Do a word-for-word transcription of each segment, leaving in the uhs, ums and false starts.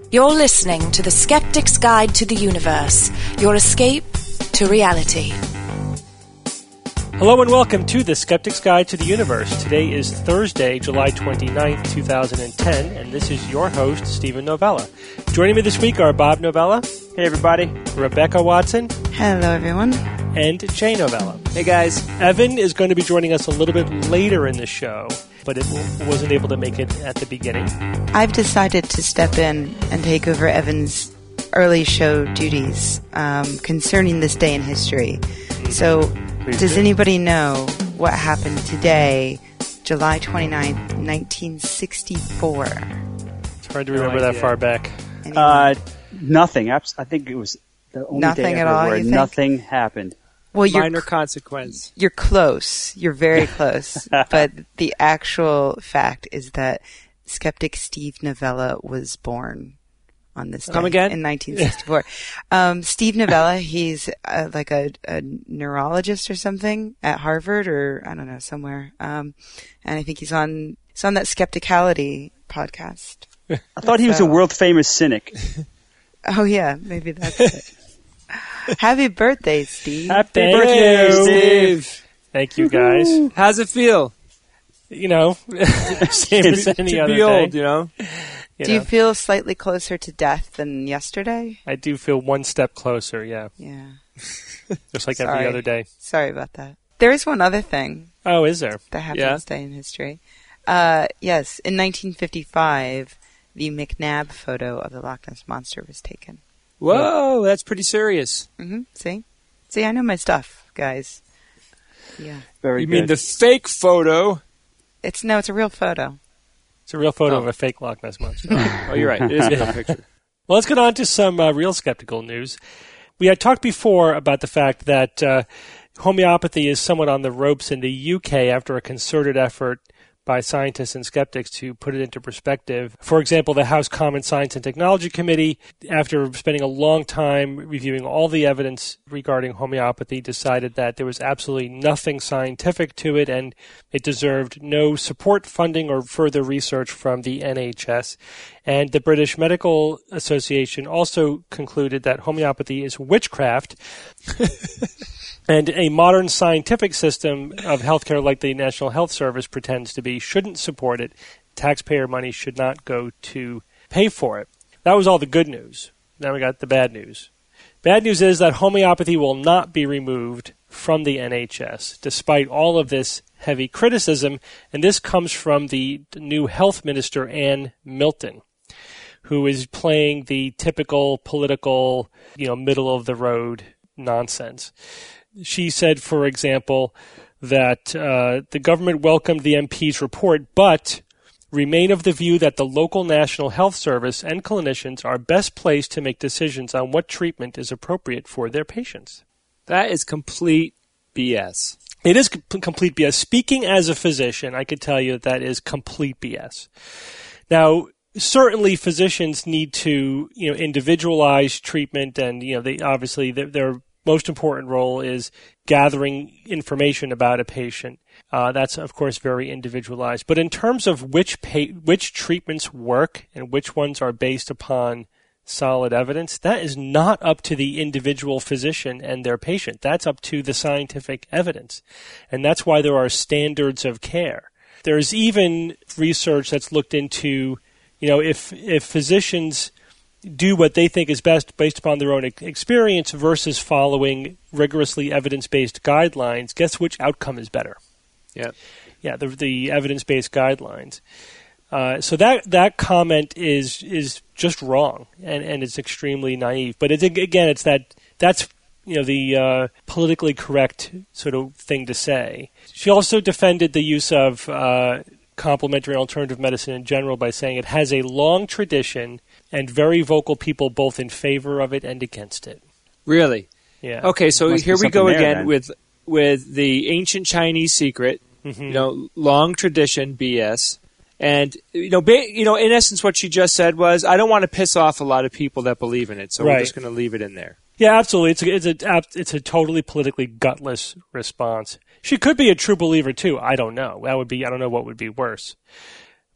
You're listening to The Skeptic's Guide to the Universe, your escape to reality. Hello and welcome to The Skeptic's Guide to the Universe. Today is Thursday, July twenty-ninth, two thousand ten, and this is your host, Stephen Novella. Joining me this week are Bob Novella. Hey, everybody. Rebecca Watson. Hello, everyone. And Jay Novella. Hey, guys. Evan is going to be joining us a little bit later in the show, but it w- wasn't able to make it at the beginning. I've decided to step in and take over Evan's early show duties um, concerning this day in history. So, Please does do. anybody know what happened today, July twenty-ninth, nineteen sixty-four? It's hard to remember No that idea. far back. Anyone? Uh, nothing. Abs- I think it was the only Nothing day at ever all, where you think? nothing happened. well, you're, Minor consequence. you're close. You're very close. But the actual fact is that skeptic Steve Novella was born on this day. Come again? In nineteen sixty-four. um, Steve Novella, he's uh, like a, a neurologist or something at Harvard or, I don't know, somewhere. Um, and I think he's on, he's on that Skepticality podcast. I thought he was So- a world-famous cynic. Oh, yeah, maybe that's it. Happy birthday, Steve. Happy Thank birthday, you. Steve! Thank you, guys. How's it feel You know, same to, as any to other be old, day. you know? You Do you know. feel slightly closer to death than yesterday? I do feel one step closer, yeah. Yeah. Just like Sorry. every other day. Sorry about that. There is one other thing Oh, is there? that happened Yeah. this day in history. Uh, yes, in nineteen fifty-five, the McNabb photo of the Loch Ness Monster was taken. Whoa, that's pretty serious. hmm See? See, I know my stuff, guys. Yeah. Very You good. mean the fake photo? It's, no, it's a real photo. It's a real photo Oh. of a fake Loch Ness Monster. Oh, you're right. It is a real picture. Well, let's get on to some uh, real skeptical news. We had talked before about the fact that uh, homeopathy is somewhat on the ropes in the U K after a concerted effort by scientists and skeptics to put it into perspective. For example, the House Common Science and Technology Committee, after spending a long time reviewing all the evidence regarding homeopathy, decided that there was absolutely nothing scientific to it and it deserved no support, funding, or further research from the N H S. And the British Medical Association also concluded that homeopathy is witchcraft. And a modern scientific system of healthcare like the National Health Service pretends to be shouldn't support it. Taxpayer money should not go to pay for it. That was all the good news. Now we got the bad news. Bad news is that homeopathy will not be removed from the N H S, despite all of this heavy criticism. And this comes from the new health minister, Anne Milton, who is playing the typical political, you know, middle-of-the-road nonsense. She said, for example, that uh, the government welcomed the M P's report, but remain of the view that the local National Health Service and clinicians are best placed to make decisions on what treatment is appropriate for their patients. That is complete B S. It is com- complete B S. Speaking as a physician, I could tell you that that is complete B S. Now, certainly physicians need to, you know, individualize treatment, and, you know, they obviously their, their most important role is gathering information about a patient. Uh, that's, of course, very individualized. But in terms of which pa- which treatments work and which ones are based upon solid evidence, that is not up to the individual physician and their patient. That's up to the scientific evidence. And that's why there are standards of care. There's even research that's looked into, you know, if if physicians do what they think is best based upon their own experience versus following rigorously evidence-based guidelines, guess which outcome is better? Yeah. Yeah, the, the evidence-based guidelines. Uh, so that that comment is is just wrong, and, and it's extremely naive. But it's, again, it's that that's you know the uh, politically correct sort of thing to say. She also defended the use of uh, complementary and alternative medicine in general by saying it has a long tradition and very vocal people both in favor of it and against it. Really? Yeah. Okay, so Must be here we something go there, again then. with with the ancient Chinese secret, Mm-hmm. you know, long tradition B S. And, you know, ba- you know, in essence, what she just said was, I don't want to piss off a lot of people that believe in it, so Right. we're just going to leave it in there. Yeah, absolutely. It's a, it's a it's a totally politically gutless response. She could be a true believer too. I don't know. That would be I don't know what would be worse.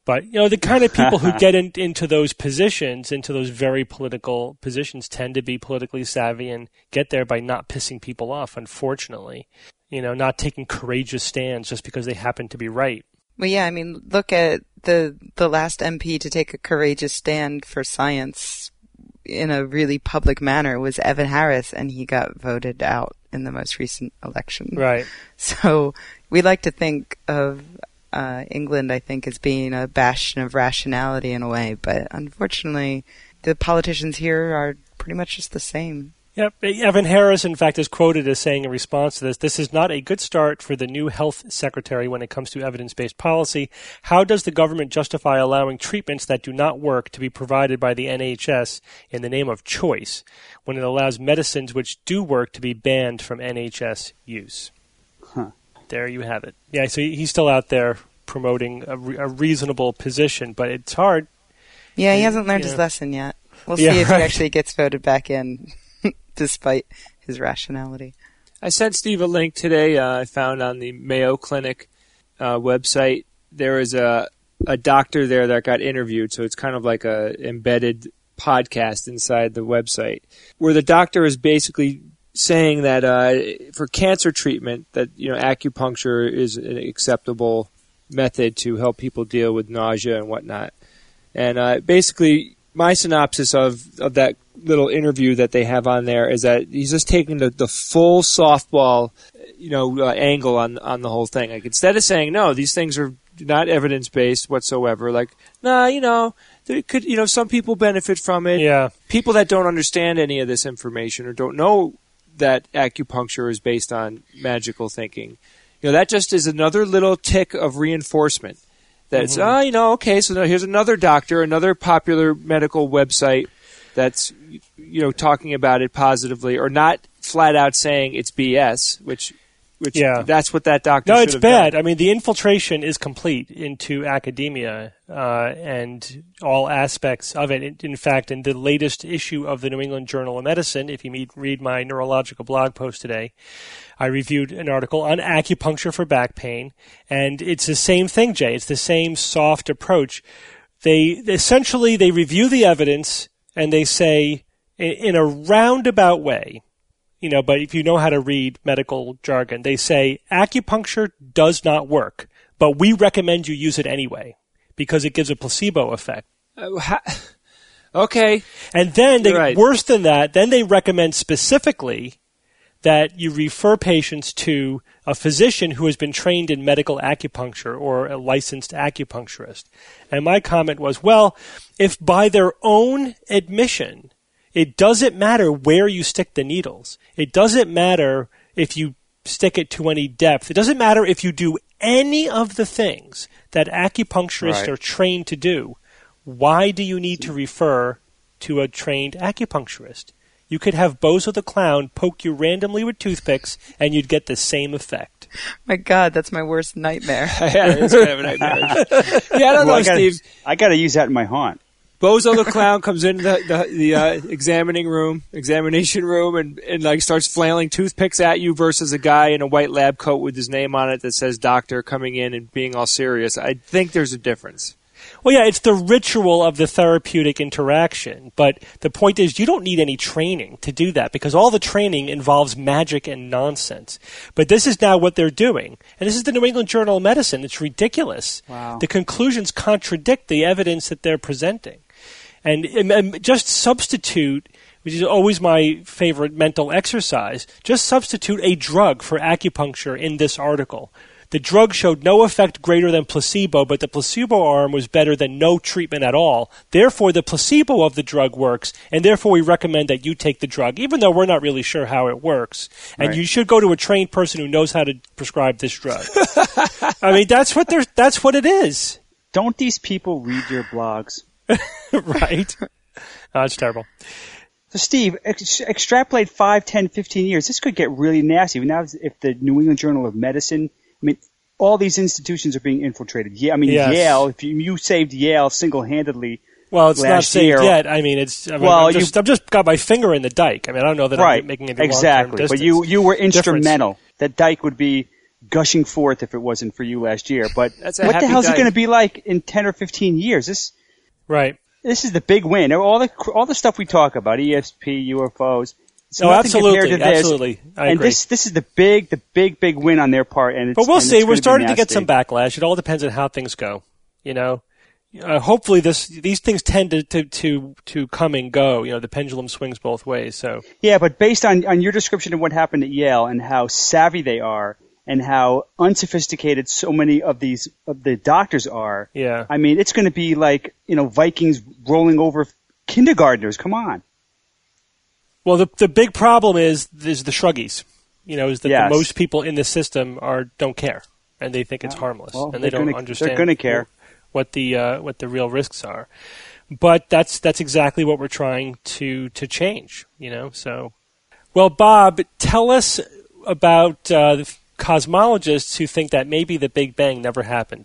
But, you know, the kind of people who get in, into those positions, into those very political positions, tend to be politically savvy and get there by not pissing people off, unfortunately. You know, not taking courageous stands just because they happen to be right. Well, yeah, I mean, look at the the last M P to take a courageous stand for science in a really public manner was Evan Harris, and he got voted out in the most recent election. Right. So we like to think of uh, England, I think, as being a bastion of rationality in a way, but unfortunately, the politicians here are pretty much just the same. Yep. Evan Harris, in fact, is quoted as saying in response to this, "This is not a good start for the new health secretary when it comes to evidence-based policy. How does the government justify allowing treatments that do not work to be provided by the N H S in the name of choice when it allows medicines which do work to be banned from N H S use?" Huh. There you have it. Yeah, so he's still out there promoting a, re- a reasonable position, but it's hard. Yeah, he hasn't learned yeah. his lesson yet. We'll Yeah, see if right. he actually gets voted back in. Despite his rationality. I sent Steve a link today uh, I found on the Mayo Clinic uh, website. There is a, a doctor there that got interviewed, so it's kind of like a embedded podcast inside the website, where the doctor is basically saying that uh, for cancer treatment, that you know acupuncture is an acceptable method to help people deal with nausea and whatnot. And uh, basically, my synopsis of, of that little interview that they have on there is that he's just taking the, the full softball, you know, uh, angle on on the whole thing. Like instead of saying no, these things are not evidence based whatsoever. Like, nah, you know, there could, you know, some people benefit from it. Yeah. People that don't understand any of this information or don't know that acupuncture is based on magical thinking, you know, that just is another little tick of reinforcement. That it's, Mm-hmm. oh, you know, okay, so now here's another doctor, another popular medical website that's, you know, talking about it positively, or not flat out saying it's B S, which, which Yeah. that's what that doctor No, should it's have bad. done. I mean, the infiltration is complete into academia uh, and all aspects of it. In, in fact, in the latest issue of the New England Journal of Medicine, if you meet, read my neurological blog post today, I reviewed an article on acupuncture for back pain, and it's the same thing, Jay. It's the same soft approach. They essentially they review the evidence and they say in, in a roundabout way, you know, but if you know how to read medical jargon, they say acupuncture does not work, but we recommend you use it anyway because it gives a placebo effect. Uh, ha- okay. And then, they, You're right. worse than that, then they recommend specifically that you refer patients to a physician who has been trained in medical acupuncture or a licensed acupuncturist. And my comment was, well, if by their own admission, it doesn't matter where you stick the needles, it doesn't matter if you stick it to any depth, it doesn't matter if you do any of the things that acupuncturists Right. are trained to do, why do you need to refer to a trained acupuncturist? You could have Bozo the Clown poke you randomly with toothpicks, and you'd get the same effect. My God, that's my worst nightmare. Yeah, it's kind of a nightmare. Yeah, I don't Well, know, I gotta, Steve. I got to use that in my haunt. Bozo the Clown comes into the, the, the uh, examining room, examination room, and, and like starts flailing toothpicks at you versus a guy in a white lab coat with his name on it that says doctor coming in and being all serious. I think there's a difference. Well, yeah, it's the ritual of the therapeutic interaction. But the point is, you don't need any training to do that because all the training involves magic and nonsense. But this is now what they're doing. And this is the New England Journal of Medicine. It's ridiculous. Wow. The conclusions contradict the evidence that they're presenting. And, and just substitute, which is always my favorite mental exercise, just substitute a drug for acupuncture in this article. The drug showed no effect greater than placebo, but the placebo arm was better than no treatment at all. Therefore, the placebo of the drug works, and therefore we recommend that you take the drug, even though we're not really sure how it works. And Right. you should go to a trained person who knows how to prescribe this drug. I mean, that's what they're, that's what it is. Don't these people read your blogs? Right? Oh, it's terrible. So, Steve, ex- extrapolate five, ten, fifteen years. This could get really nasty. Now, if the New England Journal of Medicine, I mean, all these institutions are being infiltrated. Yeah, I mean, Yes. Yale, if you, you saved Yale single-handedly. Well, it's not Last saved year- yet. I mean, it's. I mean, Well, I'm just, I've just got my finger in the dike. I mean, I don't know that Right, I'm making any exactly. long-term But you, distance you were difference. instrumental. That dike would be gushing forth if it wasn't for you last year. But That's a what the happy hell's day. it going to be like in ten or fifteen years? This Right. this is the big win. All the all the stuff we talk about, E S P, U F Os. It's No, nothing absolutely, compared to this. absolutely. I and agree. this this is the big the big big win on their part. And it's, But we'll and see. it's We're gonna be starting to get nasty. some backlash. It all depends on how things go. You know, uh, hopefully this these things tend to, to to to come and go. You know, the pendulum swings both ways. So Yeah, but based on, on your description of what happened at Yale and how savvy they are and how unsophisticated so many of these of the doctors are, yeah, I mean, it's going to be like, you know, Vikings rolling over kindergartners. Come on. well, the the big problem is is the shruggies. You know, is that Yes. the most people in the system are don't care and they think it's harmless Well, and they they're don't gonna- understand. they're gonna care. what the uh, what the real risks are. But that's that's exactly what we're trying to to change. You know, so well, Bob, tell us about uh, the cosmologists who think that maybe the Big Bang never happened.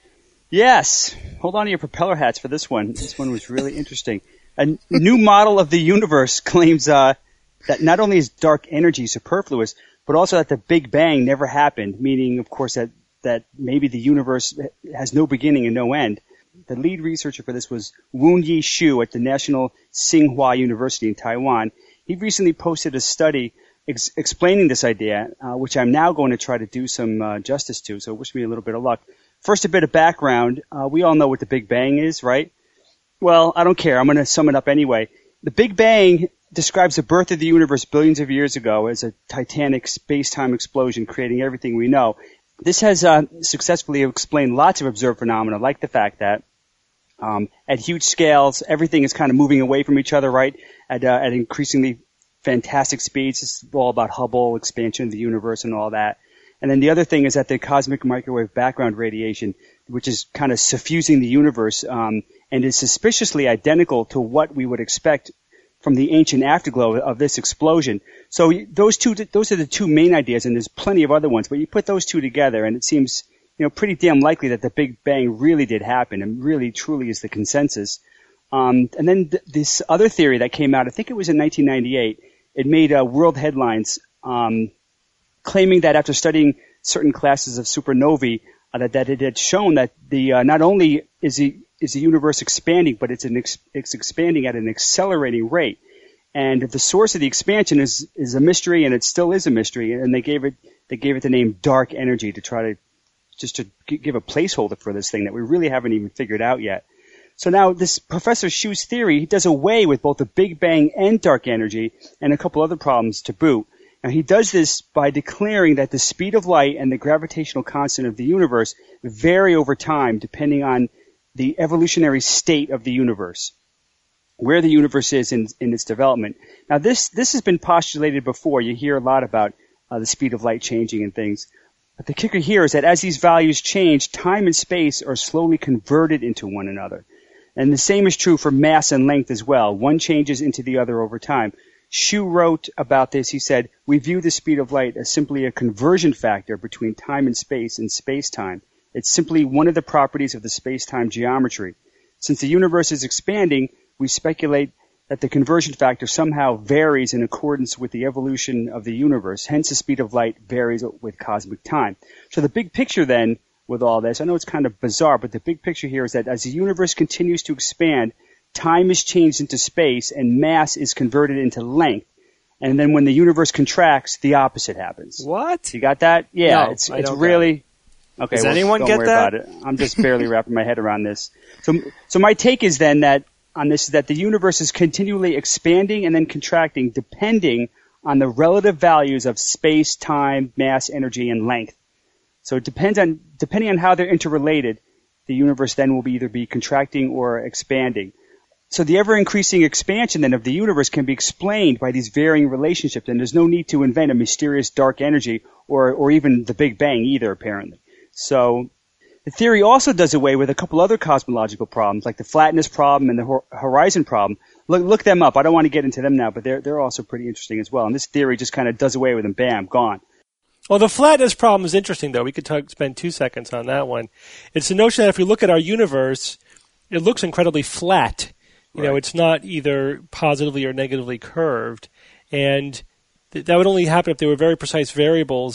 Yes. Hold on to your propeller hats for this one. This one was really interesting. A new model of the universe claims uh, that not only is dark energy superfluous, but also that the Big Bang never happened, meaning, of course, that, that maybe the universe has no beginning and no end. The lead researcher for this was Woon-Yi Shu at the National Tsinghua University in Taiwan. He recently posted a study ex- explaining this idea, uh, which I'm now going to try to do some uh, justice to, so wish me a little bit of luck. First, a bit of background. Uh, we all know what the Big Bang is, right? Well, I don't care. I'm going to sum it up anyway. The Big Bang describes the birth of the universe billions of years ago as a titanic space-time explosion creating everything we know. This has uh, successfully explained lots of observed phenomena, like the fact that um, at huge scales, everything is kind of moving away from each other, right, at, uh, at increasingly fantastic speeds. It's all about Hubble, expansion of the universe, and all that. And then the other thing is that the cosmic microwave background radiation, which is kind of suffusing the universe um, and is suspiciously identical to what we would expect from the ancient afterglow of this explosion. So those two, those are the two main ideas, and there's plenty of other ones. But you put those two together, and it seems, you know, pretty damn likely that the Big Bang really did happen, and really, truly is the consensus. Um, and then th- this other theory that came out, I think it was in nineteen ninety-eight. It made uh, world headlines, um, claiming that after studying certain classes of supernovae, uh, that, that it had shown that the uh, not only is the is the universe expanding, but it's an ex- it's expanding at an accelerating rate. And the source of the expansion is is a mystery, and it still is a mystery. And they gave it they gave it the name dark energy to try to just to g- give a placeholder for this thing that we really haven't even figured out yet. So now this Professor Shu's theory, he does away with both the Big Bang and dark energy and a couple other problems to boot. Now he does this by declaring that the speed of light and the gravitational constant of the universe vary over time depending on the evolutionary state of the universe, where the universe is in, in its development. Now this this has been postulated before. You hear a lot about uh, the speed of light changing and things. But the kicker here is that as these values change, time and space are slowly converted into one another. And the same is true for mass and length as well. One changes into the other over time. Shu wrote about this. He said, "We view the speed of light as simply a conversion factor between time and space and space-time. It's simply one of the properties of the space-time geometry. Since the universe is expanding, we speculate that the conversion factor somehow varies in accordance with the evolution of the universe. Hence, the speed of light varies with cosmic time." So the big picture then with all this, I know it's kind of bizarre, but the big picture here is that as the universe continues to expand, time is changed into space and mass is converted into length. And then when the universe contracts, the opposite happens. What? You got that? Yeah, No, it's I it's don't really okay. Does well, anyone don't get worry that? about it. I'm just barely wrapping my head around this. So, so my take is then that on this is that the universe is continually expanding and then contracting depending on the relative values of space, time, mass, energy, and length. So it depends on depending on how they're interrelated, the universe then will be either be contracting or expanding. So the ever-increasing expansion then of the universe can be explained by these varying relationships, and there's no need to invent a mysterious dark energy or, or even the Big Bang either, apparently. So the theory also does away with a couple other cosmological problems, like the flatness problem and the hor- horizon problem. Look, look them up. I don't want to get into them now, but they're they're also pretty interesting as well. And this theory just kind of does away with them. Bam, gone. Well, the flatness problem is interesting, though. We could talk, spend two seconds on that one. It's the notion that if we look at our universe, it looks incredibly flat. You Right. know, it's not either positively or negatively curved. And th- that would only happen if there were very precise variables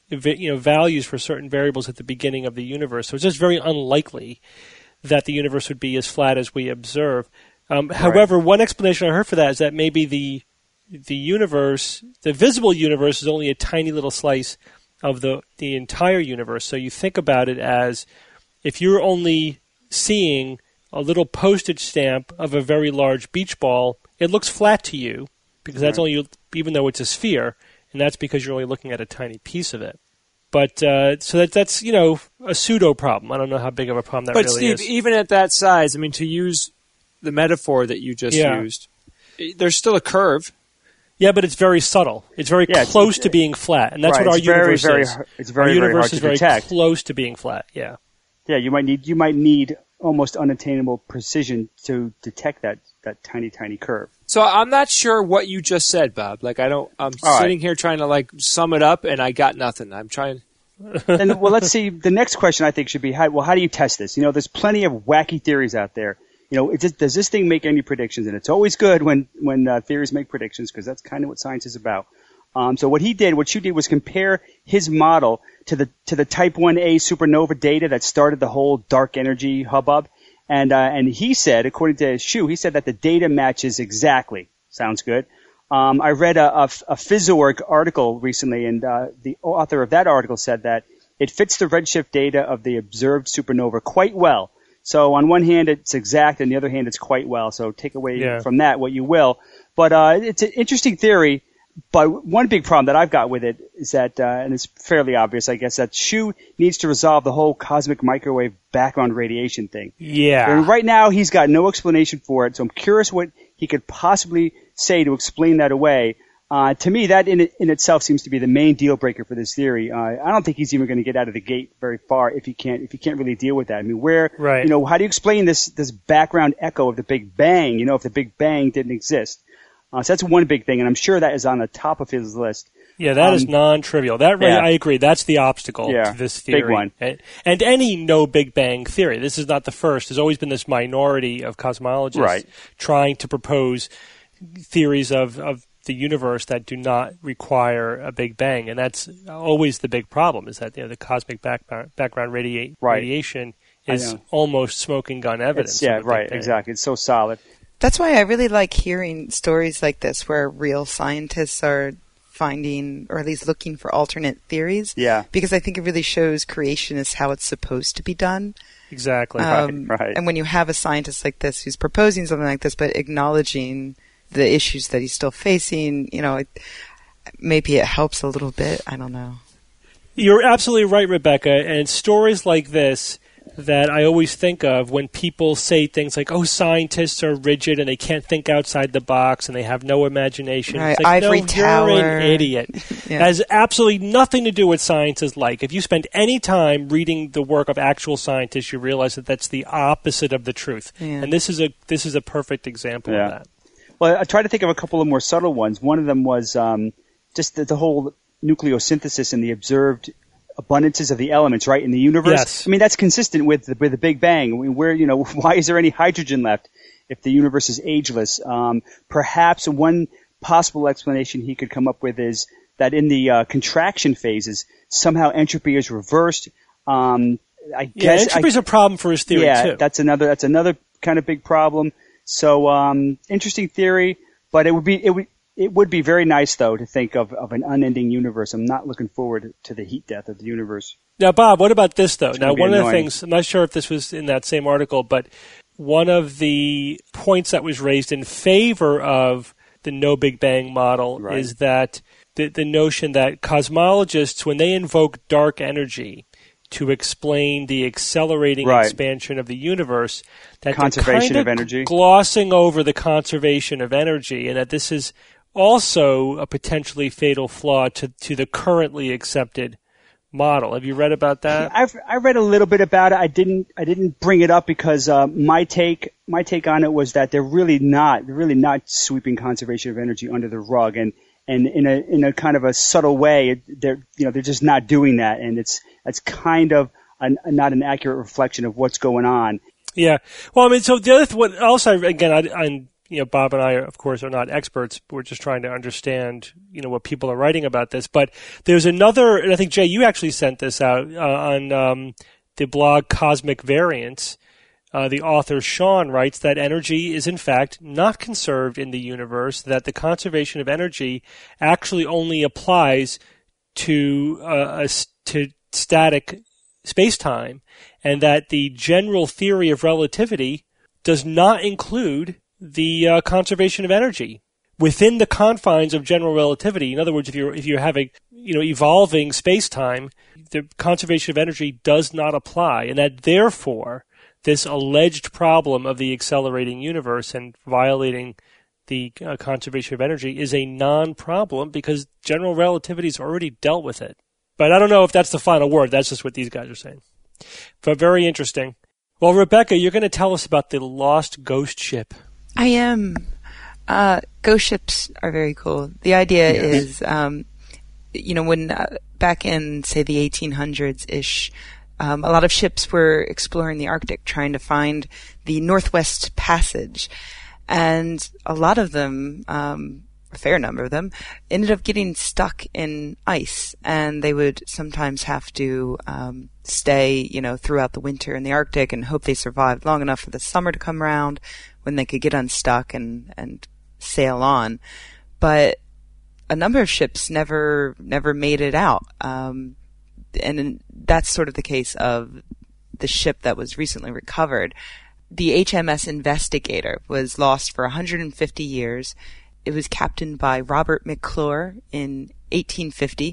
you know, values for certain variables at the beginning of the universe. So it's just very unlikely that the universe would be as flat as we observe. Um, right. However, one explanation I heard for that is that maybe the the universe, the visible universe, is only a tiny little slice of the the entire universe. So you think about it as if you're only seeing a little postage stamp of a very large beach ball, it looks flat to you because that's right. only, even though it's a sphere, and that's because you're only looking at a tiny piece of it. But uh, so that that's you know a pseudo problem. I don't know how big of a problem that but really Steve, is. But Steve, even at that size, I mean, to use the metaphor that you just yeah. used, there's still a curve. Yeah, but it's very subtle. It's very yeah, close it's, to being flat, and that's right, what our it's very, universe very, is. It's very, our universe very hard is to very detect. close to being flat. Yeah. Yeah, you might need you might need almost unattainable precision to detect that that tiny, tiny curve. So I'm not sure what you just said, Bob. Like I don't. I'm All sitting right. here trying to like sum it up, and I got nothing. I'm trying. And well, let's see. The next question I think should be, how, well, how do you test this? You know, there's plenty of wacky theories out there. You know, it just, does this thing make any predictions? And it's always good when when uh, theories make predictions because that's kind of what science is about. Um, so what he did, what you did, was compare his model to the to the Type one A supernova data that started the whole dark energy hubbub. And uh, and he said, according to Shu, he said that the data matches exactly. Sounds good. Um, I read a, a, a PhysOrg article recently, and uh, the author of that article said that it fits the redshift data of the observed supernova quite well. So on one hand, it's exact, and the other hand, it's quite well. So take away yeah. from that what you will. But uh, it's an interesting theory. But one big problem that I've got with it is that, uh, and it's fairly obvious, I guess, that Shu needs to resolve the whole cosmic microwave background radiation thing. Yeah. And right now, he's got no explanation for it, so I'm curious what he could possibly say to explain that away. Uh, to me, that in, in itself seems to be the main deal breaker for this theory. Uh, I don't think he's even going to get out of the gate very far if he can't if he can't really deal with that. I mean, where right. you know, how do you explain this this background echo of the Big Bang? You know, if the Big Bang didn't exist. Uh, so that's one big thing, and I'm sure that is on the top of his list. Yeah, that um, is non-trivial. That yeah. I agree. That's the obstacle yeah, to this theory. Big one. And, and any no Big Bang theory. This is not the first. There's always been this minority of cosmologists right. trying to propose theories of, of the universe that do not require a Big Bang, and that's always the big problem. Is that you know the cosmic background background radia- right. radiation is almost smoking gun evidence. It's, yeah, of the right, Big Bang. exactly. It's so solid. That's why I really like hearing stories like this where real scientists are finding, or at least looking for alternate theories. Yeah. Because I think it really shows creation is how it's supposed to be done. Exactly. Um, right, right. And when you have a scientist like this who's proposing something like this but acknowledging the issues that he's still facing, you know, it, maybe it helps a little bit. I don't know. You're absolutely right, Rebecca. And stories like this that I always think of when people say things like, oh, scientists are rigid and they can't think outside the box and they have no imagination. Right, It's like, ivory no, tower. You're an idiot. Yeah. It has absolutely nothing to do with science is like. If you spend any time reading the work of actual scientists, you realize that that's the opposite of the truth. Yeah. And this is a this is a perfect example Yeah. of that. Well, I tried to think of a couple of more subtle ones. One of them was um, just the, the whole nucleosynthesis and the observed abundances of the elements, right, in the universe. Yes. I mean, that's consistent with the, with the Big Bang. I mean, where, you know, why is there any hydrogen left if the universe is ageless? Um, perhaps one possible explanation he could come up with is that in the uh, contraction phases, somehow entropy is reversed. Um, I Yeah, guess entropy is a problem for his theory, yeah, too. that's another that's another kind of big problem. So, um, interesting theory, but it would be it would. It would be very nice, though, to think of, of an unending universe. I'm not looking forward to the heat death of the universe. Now, Bob, what about this, though? It's Now, gonna be one of the annoying. things, I'm not sure if this was in that same article, but one of the points that was raised in favor of the no Big Bang model Right. is that the, the notion that cosmologists, when they invoke dark energy to explain the accelerating Right. expansion of the universe, that Conservation they're of kind energy. glossing over the conservation of energy, and that this is also a potentially fatal flaw to, to the currently accepted model. Have you read about that? I've I read a little bit about it. I didn't I didn't bring it up because uh, my take my take on it was that they're really not they're really not sweeping conservation of energy under the rug, and and in a in a kind of a subtle way, they're you know they're just not doing that, and it's it's kind of an, not an accurate reflection of what's going on. Yeah. Well, I mean, so the other th- what else I again I, I'm you know, Bob and I, of course, are not experts. We're just trying to understand, you know, what people are writing about this. But there's another, and I think, Jay, you actually sent this out uh, on um, the blog Cosmic Variants. Uh, the author, Sean, writes that energy is, in fact, not conserved in the universe, that the conservation of energy actually only applies to uh, a, to static space-time, and that the general theory of relativity does not include the uh, conservation of energy within the confines of general relativity. In other words, if you're if you have a you know evolving space-time, the conservation of energy does not apply, and that therefore this alleged problem of the accelerating universe and violating the uh, conservation of energy is a non-problem because general relativity has already dealt with it. But I don't know if that's the final word. That's just what these guys are saying. But very interesting. Well, Rebecca, you're going to tell us about the Lost Ghost Ship. I am. Uh, ghost ships are very cool. The idea yes. is, um, you know, when uh, back in, say, the eighteen hundreds-ish, um, a lot of ships were exploring the Arctic, trying to find the Northwest Passage. And a lot of them, um, a fair number of them, ended up getting stuck in ice. And they would sometimes have to um, stay, you know, throughout the winter in the Arctic and hope they survived long enough for the summer to come around when they could get unstuck and, and sail on. But a number of ships never never made it out. Um, and that's sort of the case of the ship that was recently recovered. The H M S Investigator was lost for one hundred fifty years. It was captained by Robert McClure in eighteen fifty,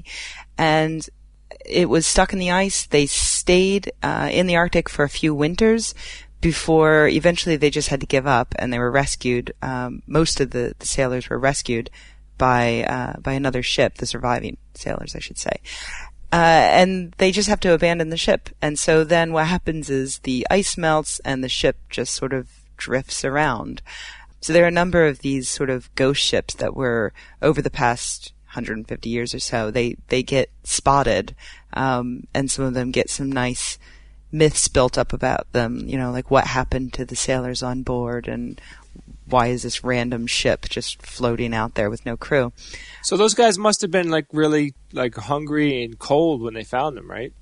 and it was stuck in the ice. They stayed uh, in the Arctic for a few winters before eventually they just had to give up, and they were rescued. Um, most of the, the sailors were rescued by uh, by another ship, the surviving sailors, I should say. Uh, and they just have to abandon the ship. And so then what happens is the ice melts and the ship just sort of drifts around. So there are a number of these sort of ghost ships that were, over the past one hundred fifty years or so, they, they get spotted, um, and some of them get some nice myths built up about them, you know, like what happened to the sailors on board and why is this random ship just floating out there with no crew. So those guys must have been like really like hungry and cold when they found them, right?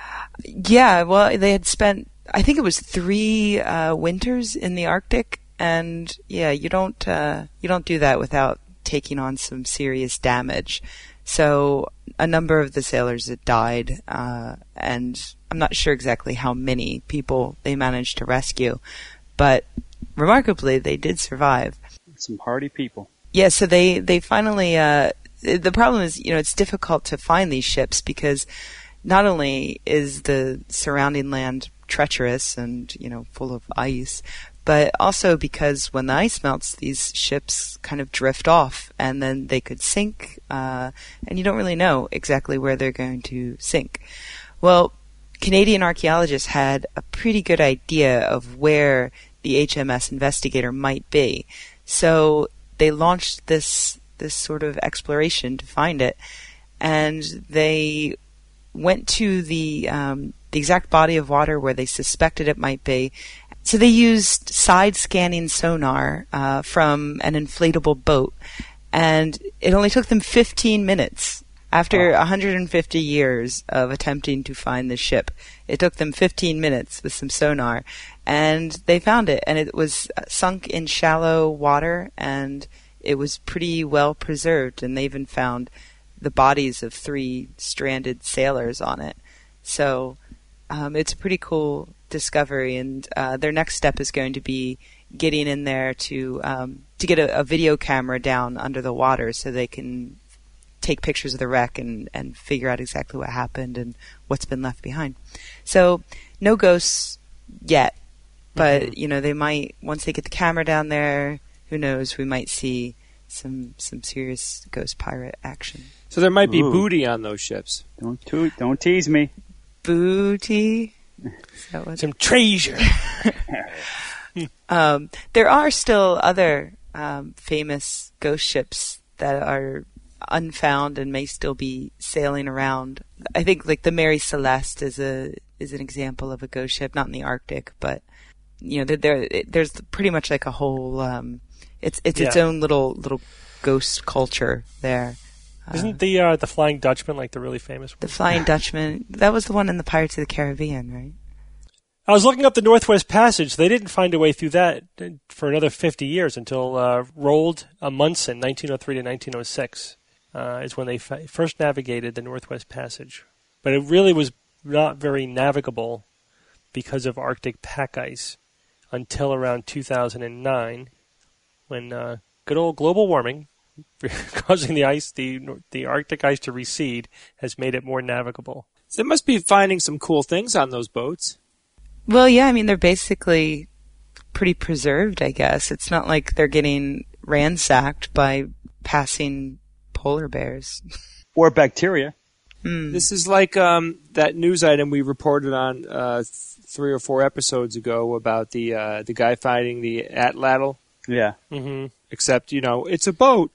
Yeah, well, they had spent, I think it was three uh, winters in the Arctic. And yeah, you don't uh, you don't do that without taking on some serious damage. So a number of the sailors had died, uh, and I'm not sure exactly how many people they managed to rescue, but remarkably, they did survive. Some hardy people. Yeah, so they they finally. Uh, the problem is, you know, it's difficult to find these ships because not only is the surrounding land treacherous and, you know, full of ice, but also because when the ice melts, these ships kind of drift off and then they could sink, uh, and you don't really know exactly where they're going to sink. Well, Canadian archaeologists had a pretty good idea of where the H M S Investigator might be. So they launched this this sort of exploration to find it, and they went to the um, the exact body of water where they suspected it might be. So they used side-scanning sonar uh, from an inflatable boat, and it only took them fifteen minutes. After one hundred fifty years of attempting to find the ship, it took them fifteen minutes with some sonar, and they found it. And it was sunk in shallow water, and it was pretty well preserved. And they even found the bodies of three stranded sailors on it. So um, it's a pretty cool discovery, and uh, their next step is going to be getting in there to um, to get a, a video camera down under the water so they can take pictures of the wreck and, and figure out exactly what happened and what's been left behind. So no ghosts yet, but mm-hmm. you know, they might, once they get the camera down there, who knows, we might see some some serious ghost pirate action. So there might be Ooh. booty on those ships. Don't toot, don't tease me. Booty. Some treasure. um, there are still other um, famous ghost ships that are unfound and may still be sailing around. I think like the Mary Celeste is a is an example of a ghost ship, not in the Arctic, but you know there, there there's pretty much like a whole um, it's it's Yeah. its own little little ghost culture there. Isn't the uh, the Flying Dutchman like the really famous one? The Flying Dutchman, that was the one in the Pirates of the Caribbean, right? I was looking up the Northwest Passage. They didn't find a way through that for another fifty years until uh, Roald Amundsen, nineteen oh three to nineteen oh six, uh, is when they fi- first navigated the Northwest Passage. But it really was not very navigable because of Arctic pack ice until around two thousand nine, when uh, good old global warming, causing the ice, the the Arctic ice to recede, has made it more navigable. So they must be finding some cool things on those boats. Well, yeah, I mean, they're basically pretty preserved, I guess. It's not like they're getting ransacked by passing polar bears. Or bacteria. Hmm. This is like um, that news item we reported on uh, th- three or four episodes ago about the uh, the guy finding the atlatl. Yeah. Mm-hmm. Except, you know, it's a boat.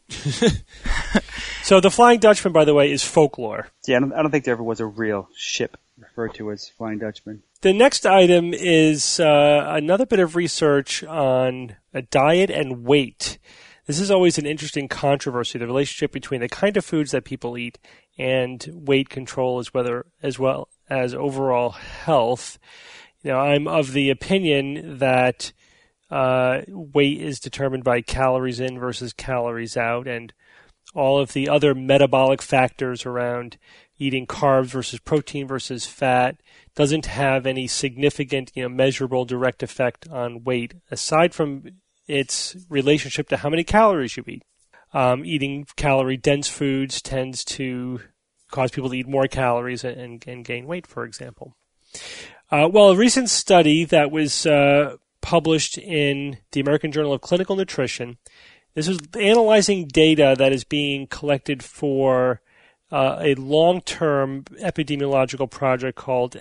So the Flying Dutchman, by the way, is folklore. Yeah, I don't, I don't think there ever was a real ship referred to as Flying Dutchman. The next item is uh, another bit of research on a diet and weight. This is always an interesting controversy, the relationship between the kind of foods that people eat and weight control as whether as well as overall health. You know, I'm of the opinion that uh, weight is determined by calories in versus calories out, and all of the other metabolic factors around eating carbs versus protein versus fat doesn't have any significant, you know, measurable direct effect on weight, aside from its relationship to how many calories you eat. Um, eating calorie-dense foods tends to cause people to eat more calories and, and gain weight, for example. Uh, well, a recent study that was uh, published in the American Journal of Clinical Nutrition, this was analyzing data that is being collected for uh, a long-term epidemiological project called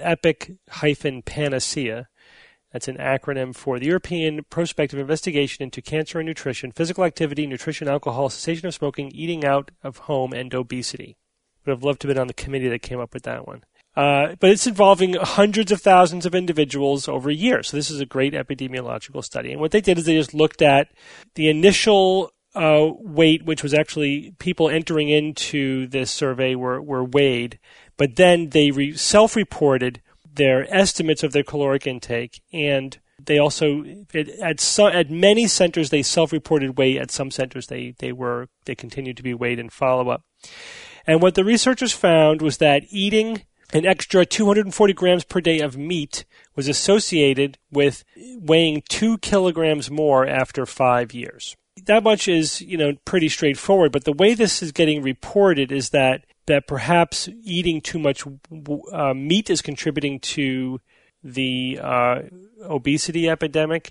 EPIC-Panacea. That's an acronym for the European Prospective Investigation into Cancer and Nutrition, Physical Activity, Nutrition, Alcohol, Cessation of Smoking, Eating Out of Home, and Obesity. Would have loved to have been on the committee that came up with that one. Uh, but it's involving hundreds of thousands of individuals over a year. So this is a great epidemiological study. And what they did is they just looked at the initial uh, weight, which was actually people entering into this survey were, were weighed, but then they re- self-reported their estimates of their caloric intake, and they also it, at some, at many centers they self-reported weight. At some centers they they were they continued to be weighed in follow-up. And what the researchers found was that eating an extra two hundred forty grams per day of meat was associated with weighing two kilograms more after five years. That much is, you know, pretty straightforward. But the way this is getting reported is that that perhaps eating too much uh, meat is contributing to the uh, obesity epidemic,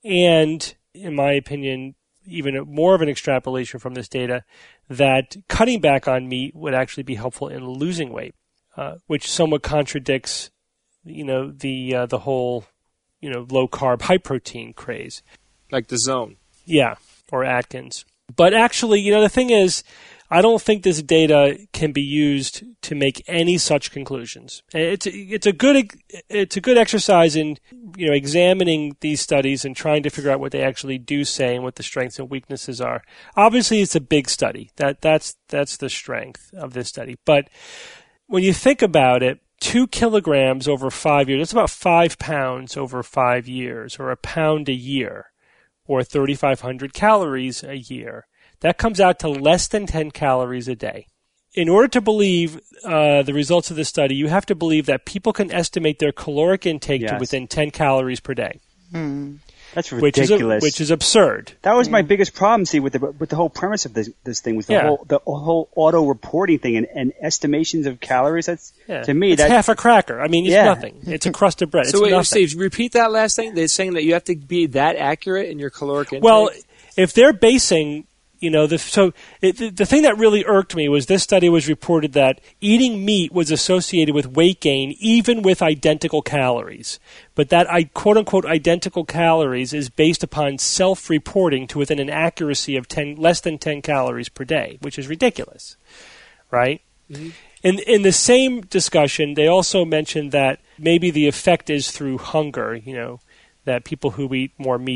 and, in my opinion, even more of an extrapolation from this data, that cutting back on meat would actually be helpful in losing weight, uh, which somewhat contradicts, you know, the uh, the whole, you know, low carb, high protein craze, like the Zone. Yeah, or Atkins. But actually, you know, the thing is, I don't think this data can be used to make any such conclusions. It's a, it's a good it's a good exercise in, you know, examining these studies and trying to figure out what they actually do say and what the strengths and weaknesses are. Obviously, it's a big study. That that's that's the strength of this study. But when you think about it, two kilograms over five years, that's about five pounds over five years, or a pound a year, or thirty-five hundred calories a year. That comes out to less than ten calories a day. In order to believe uh, the results of this study, you have to believe that people can estimate their caloric intake Yes. to within ten calories per day. Hmm. That's Which is, a, ridiculous. which is absurd. That was my biggest problem, see, with the with the whole premise of this this thing was the Yeah. whole the whole auto reporting thing and, and estimations of calories. That's Yeah. to me it's that half a cracker. I mean, it's Yeah. nothing. It's a crust of bread. So it's wait, nothing. Steve, repeat that last thing. They're saying that you have to be that accurate in your caloric intake? Well, if they're basing, you know, the, so it, the, the thing that really irked me was this study was reported that eating meat was associated with weight gain even with identical calories. But that I, quote-unquote identical calories is based upon self-reporting to within an accuracy of ten, less than ten calories per day, which is ridiculous, right? Mm-hmm. In, in the same discussion, they also mentioned that maybe the effect is through hunger, you know, that people who eat more meat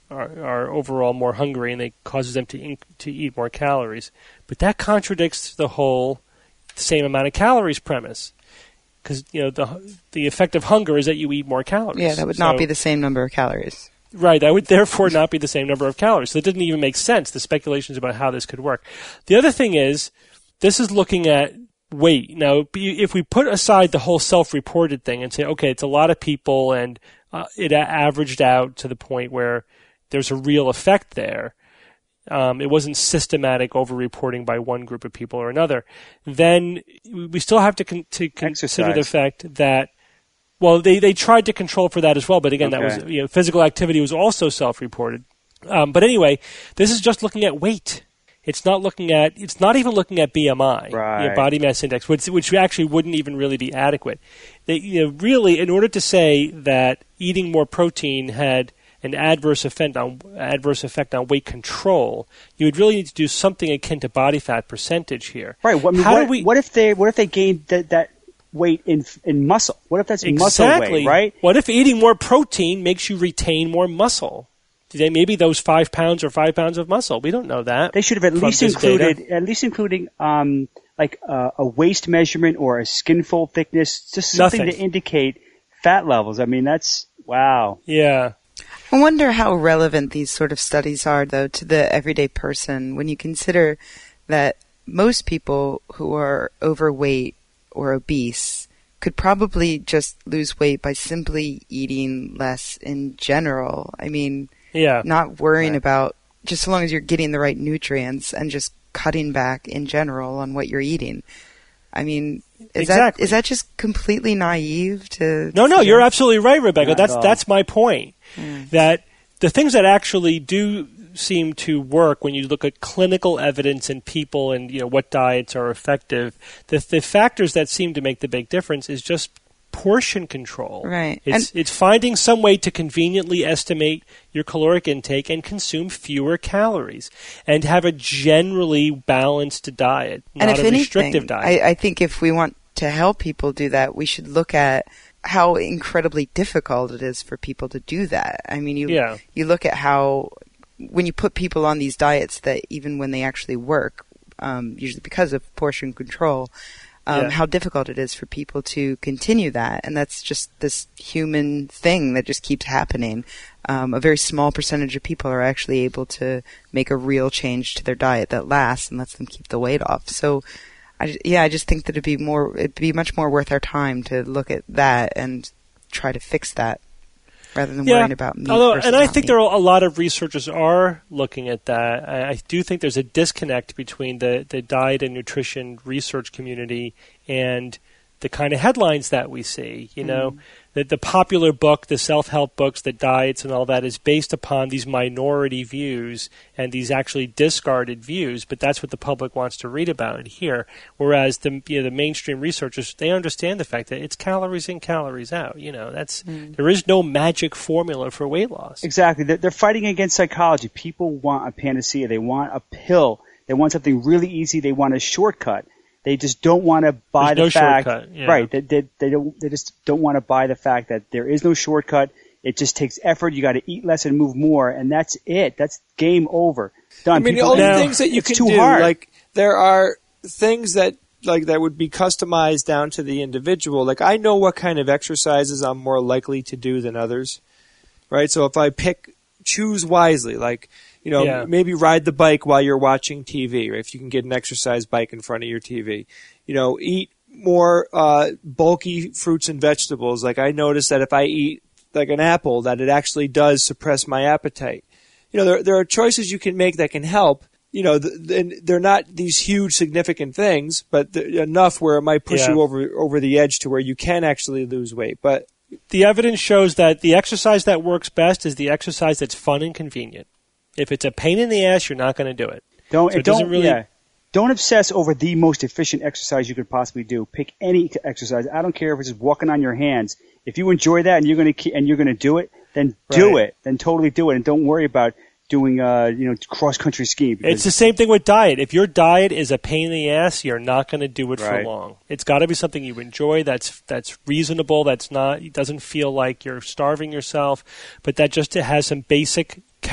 are, are overall more hungry, and it causes them to in, to eat more calories. But that contradicts the whole same amount of calories premise, because you know the the effect of hunger is that you eat more calories. Yeah, that would so, not be the same number of calories. Right, that would therefore not be the same number of calories. So it didn't even make sense, the speculations about how this could work. The other thing is, this is looking at weight. Now, if we put aside the whole self-reported thing and say, okay, it's a lot of people and uh, it averaged out to the point where there's a real effect there, um, it wasn't systematic over-reporting by one group of people or another, then we still have to, con- to consider the fact that Well, they, they tried to control for that as well, but again, okay. that was you know, physical activity was also self-reported. Um, but anyway, this is just looking at weight. It's not looking at. It's not even looking at B M I, right. you know, body mass index, which which actually wouldn't even really be adequate. They, you know, really, in order to say that eating more protein had an adverse effect on adverse effect on weight control, you would really need to do something akin to body fat percentage here. Right. Well, I mean, How what, do we, what if they what if they gained that that weight in in muscle? What if that's exactly. muscle weight, right? What if eating more protein makes you retain more muscle? They, maybe those five pounds or five pounds of muscle. We don't know that. They should have at least included, data. at least including um, like uh, a waist measurement or a skin fold thickness, just something Nothing. to indicate fat levels. I mean, that's wow. Yeah. I wonder how relevant these sort of studies are, though, to the everyday person when you consider that most people who are overweight or obese could probably just lose weight by simply eating less in general. I mean, yeah. not worrying right. about, just so long as you're getting the right nutrients and just cutting back in general on what you're eating. I mean, is exactly. that is that just completely naive to... No, no, to you're absolutely right, Rebecca. Not That's that's my point. Mm. That the things that actually do seem to work when you look at clinical evidence in people and you know what diets are effective, the the factors that seem to make the big difference is just portion control. Right. It's And- it's finding some way to conveniently estimate your caloric intake and consume fewer calories and have a generally balanced diet, not and if a anything, restrictive diet. I, I think if we want to help people do that, we should look at how incredibly difficult it is for people to do that. I mean, you Yeah. you look at how when you put people on these diets that even when they actually work, um, usually because of portion control, um, Yeah. how difficult it is for people to continue that. And that's just this human thing that just keeps happening. Um, a very small percentage of people are actually able to make a real change to their diet that lasts and lets them keep the weight off. So, I, yeah, I just think that it'd be more, it'd be much more worth our time to look at that and try to fix that, rather than yeah. worrying about meat. Although, versus and I not think meat. there are a lot of researchers are looking at that. I, I do think there's a disconnect between the, the diet and nutrition research community and the kind of headlines that we see. You know, Mm. that the popular book, the self-help books, the diets and all that is based upon these minority views and these actually discarded views, but that's what the public wants to read about and hear. Whereas the you know, the mainstream researchers, they understand the fact that it's calories in, calories out. You know, that's Mm. there is no magic formula for weight loss. Exactly. They're, they're fighting against psychology. People want a panacea. They want a pill. They want something really easy. They want a shortcut. They just don't want to buy There's the no fact, shortcut, yeah. right? They, they, they don't. They just don't want to buy the fact that there is no shortcut. It just takes effort. You got to eat less and move more, and that's it. That's game over. Done. I mean, People, the only Now- things that you it's can too do, hard. like there are things that like that would be customized down to the individual. Like I know what kind of exercises I'm more likely to do than others, right? So if I pick, choose wisely, like you know, Yeah. maybe ride the bike while you're watching T V, or if you can get an exercise bike in front of your T V. You know, eat more uh, bulky fruits and vegetables. Like I noticed that if I eat like an apple, that it actually does suppress my appetite. You know, there there are choices you can make that can help. You know, th- th- they're not these huge significant things, but th- enough where it might push Yeah. you over over the edge to where you can actually lose weight. But The evidence shows that the exercise that works best is the exercise that's fun and convenient. If it's a pain in the ass, you're not going to do it. Don't So it don't doesn't really- yeah. Don't obsess over the most efficient exercise you could possibly do. Pick any exercise. I don't care if it's just walking on your hands. If you enjoy that and you're going to and you're going to do it, then do Right. it. Then totally do it, and don't worry about doing uh you know cross country skiing. because- It's the same thing with diet. If your diet is a pain in the ass, you're not going to do it Right. for long. It's got to be something you enjoy. That's that's reasonable. That's not. It doesn't feel like you're starving yourself, but that just has some basic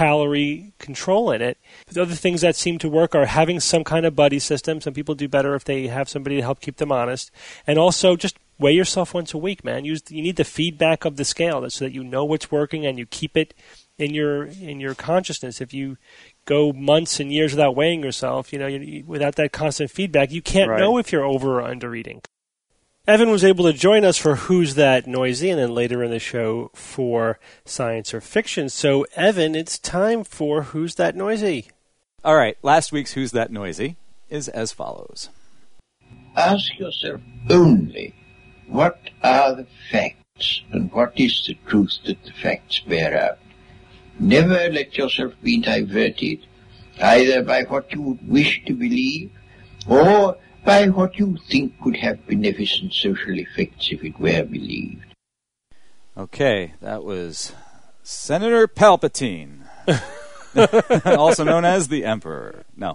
calorie control in it. The other things that seem to work are having some kind of buddy system. Some people do better if they have somebody to help keep them honest. And also just weigh yourself once a week, man. Use, you need the feedback of the scale so that you know what's working and you keep it in your in your consciousness. If you go months and years without weighing yourself, you know, you, without that constant feedback, you can't right. know if you're over or under eating. Evan was able to join us for Who's That Noisy, and then later in the show for Science or Fiction. So, Evan, it's time for Who's That Noisy? All right, last week's Who's That Noisy is as follows. Ask yourself only, what are the facts, and what is the truth that the facts bear out? Never let yourself be diverted, either by what you would wish to believe, or by what you think could have beneficent social effects if it were believed. Okay, that was Senator Palpatine, also known as the Emperor. No.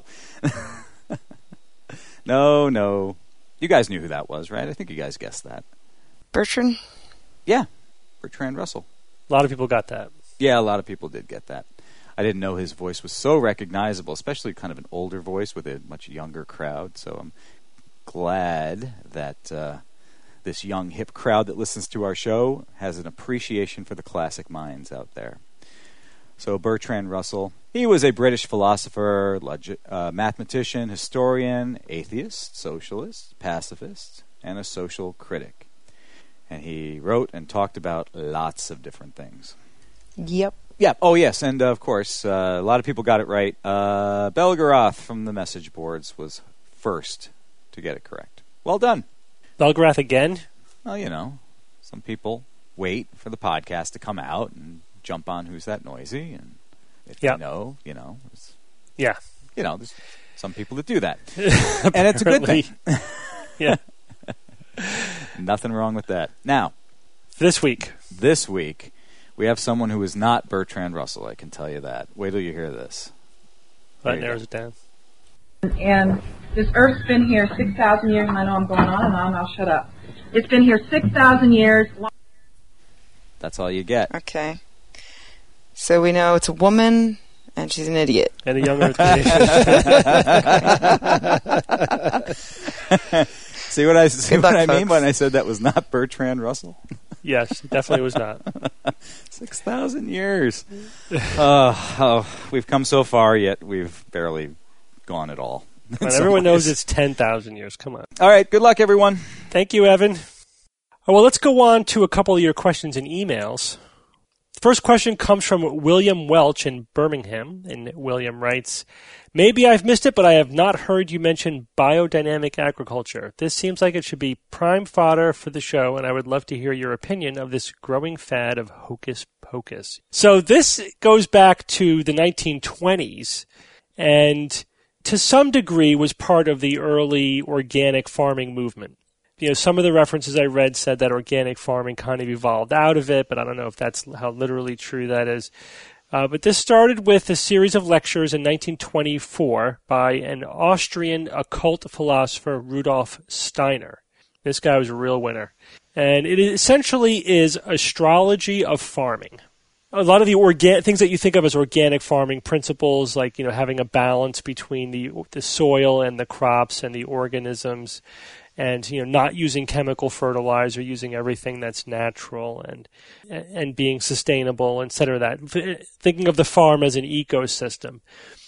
no, no. You guys knew who that was, right? I think you guys guessed that. Bertrand? Yeah, Bertrand Russell. A lot of people got that. Yeah, a lot of people did get that. I didn't know his voice was so recognizable, especially kind of an older voice with a much younger crowd. So I'm glad that uh, this young, hip crowd that listens to our show has an appreciation for the classic minds out there. So Bertrand Russell, he was a British philosopher, log- uh, mathematician, historian, atheist, socialist, pacifist, and a social critic. And he wrote and talked about lots of different things. Yep. Yeah. Oh, yes. And, uh, of course, uh, a lot of people got it right. Uh, Belgarath from the message boards was first to get it correct. Well done. Belgarath again? Well, you know, some people wait for the podcast to come out and jump on Who's That Noisy. And if yep. they know, you know. It's, yeah. You know, there's some people that do that. And it's a good thing. Yeah. Nothing wrong with that. Now. This week. This week. We have someone who is not Bertrand Russell, I can tell you that. Wait till you hear this. That narrows it down. And this Earth's been here six thousand years, and I know I'm going on and on, I'll shut up. It's been here six thousand years. That's all you get. Okay. So we know it's a woman, and she's an idiot. And a young Earth creation. See what I, see what I mean when I said that was not Bertrand Russell? Yes, it definitely was not. Six thousand years. uh, oh, we've come so far, yet we've barely gone at all. And everyone knows it's ten thousand years. Come on. All right, good luck, everyone. Thank you, Evan. Oh, well, let's go on to a couple of your questions and emails. The first question comes from William Welch in Birmingham, and William writes, maybe I've missed it, but I have not heard you mention biodynamic agriculture. This seems like it should be prime fodder for the show, and I would love to hear your opinion of this growing fad of hocus pocus. So this goes back to the nineteen twenties, and to some degree was part of the early organic farming movement. You know, some of the references I read said that organic farming kind of evolved out of it, but I don't know if that's how literally true that is. Uh, but this started with a series of lectures in nineteen twenty-four by an Austrian occult philosopher, Rudolf Steiner. This guy was a real winner. And it essentially is astrology of farming. A lot of the organ- things that you think of as organic farming principles, like, you know, having a balance between the the soil and the crops and the organisms, and, you know, not using chemical fertilizer, using everything that's natural, and and being sustainable, et cetera. That thinking of the farm as an ecosystem.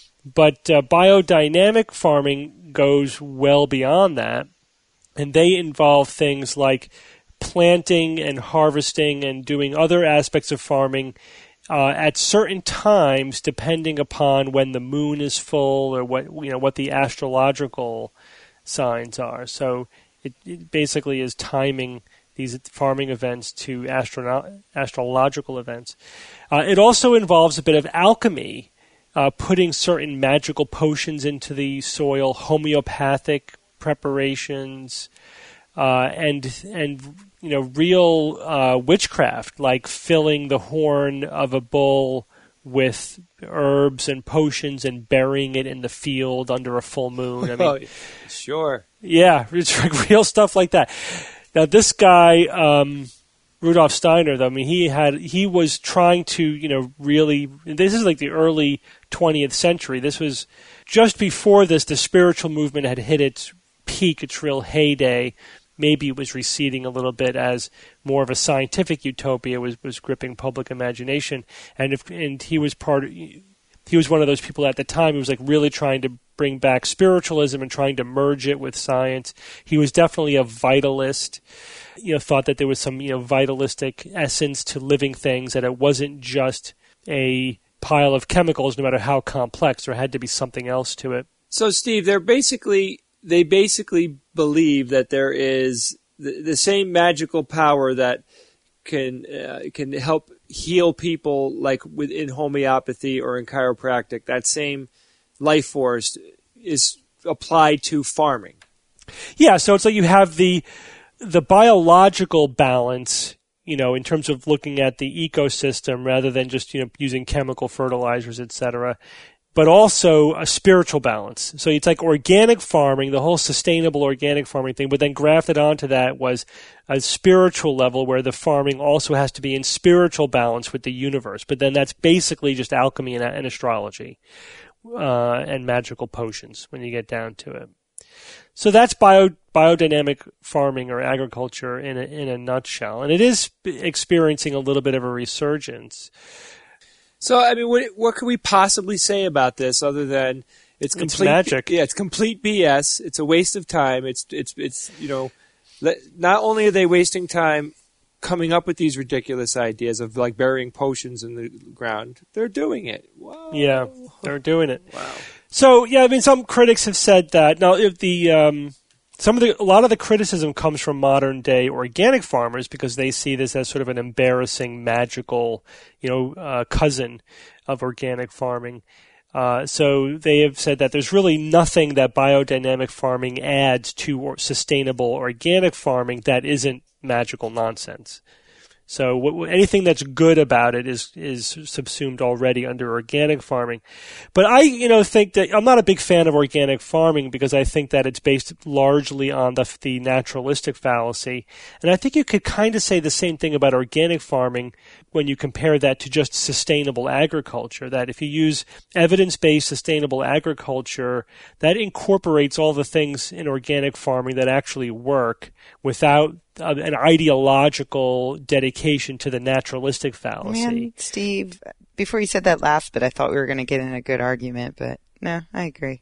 But uh, biodynamic farming goes well beyond that, and they involve things like planting and harvesting and doing other aspects of farming uh, at certain times, depending upon when the moon is full or what you know what the astrological signs are. So it, it basically is timing these farming events to astro- astrological events. Uh, it also involves a bit of alchemy, uh, putting certain magical potions into the soil, homeopathic preparations, uh, and and you know real uh, witchcraft, like filling the horn of a bull with herbs and potions and burying it in the field under a full moon. I mean, oh, sure. Yeah, it's like real stuff like that. Now, this guy, um, Rudolf Steiner, though, I mean, he had he was trying to, you know, really. This is like the early twentieth century. This was just before this. The spiritual movement had hit its peak, its real heyday. Maybe it was receding a little bit as more of a scientific utopia was, was gripping public imagination. And if and he was part of, he was one of those people at the time who was like really trying to bring back spiritualism and trying to merge it with science. He was definitely a vitalist. You know, thought that there was some, you know, vitalistic essence to living things, that it wasn't just a pile of chemicals, no matter how complex. There had to be something else to it. So, Steve, they're basically they basically believe that there is the, the same magical power that can uh, can help heal people, like within homeopathy or in chiropractic. That same life force is applied to farming. Yeah, so it's like you have the the biological balance, you know, in terms of looking at the ecosystem rather than just, you know, using chemical fertilizers, et cetera, but also a spiritual balance. So it's like organic farming, the whole sustainable organic farming thing, but then grafted onto that was a spiritual level where the farming also has to be in spiritual balance with the universe. But then that's basically just alchemy and, and astrology uh, and magical potions when you get down to it. So that's bio, biodynamic farming or agriculture in a, in a nutshell. And it is experiencing a little bit of a resurgence. So, I mean, what, what could we possibly say about this other than it's complete it's magic? Yeah, it's complete B S. It's a waste of time. It's, it's, it's, you know, not only are they wasting time coming up with these ridiculous ideas of like burying potions in the ground, they're doing it. Wow. Yeah, they're doing it. Wow. So, yeah, I mean, some critics have said that. Now, if the um, some of the a lot of the criticism comes from modern day organic farmers because they see this as sort of an embarrassing, magical, you know, uh, cousin of organic farming. Uh, so they have said that there's really nothing that biodynamic farming adds to or sustainable organic farming that isn't magical nonsense. So what, anything that's good about it is is subsumed already under organic farming. But I, you know, think that I'm not a big fan of organic farming because I think that it's based largely on the the naturalistic fallacy. And I think you could kind of say the same thing about organic farming when you compare that to just sustainable agriculture, that if you use evidence-based sustainable agriculture, that incorporates all the things in organic farming that actually work without an ideological dedication to the naturalistic fallacy. Man, Steve, before you said that last bit, I thought we were going to get in a good argument, but no, I agree.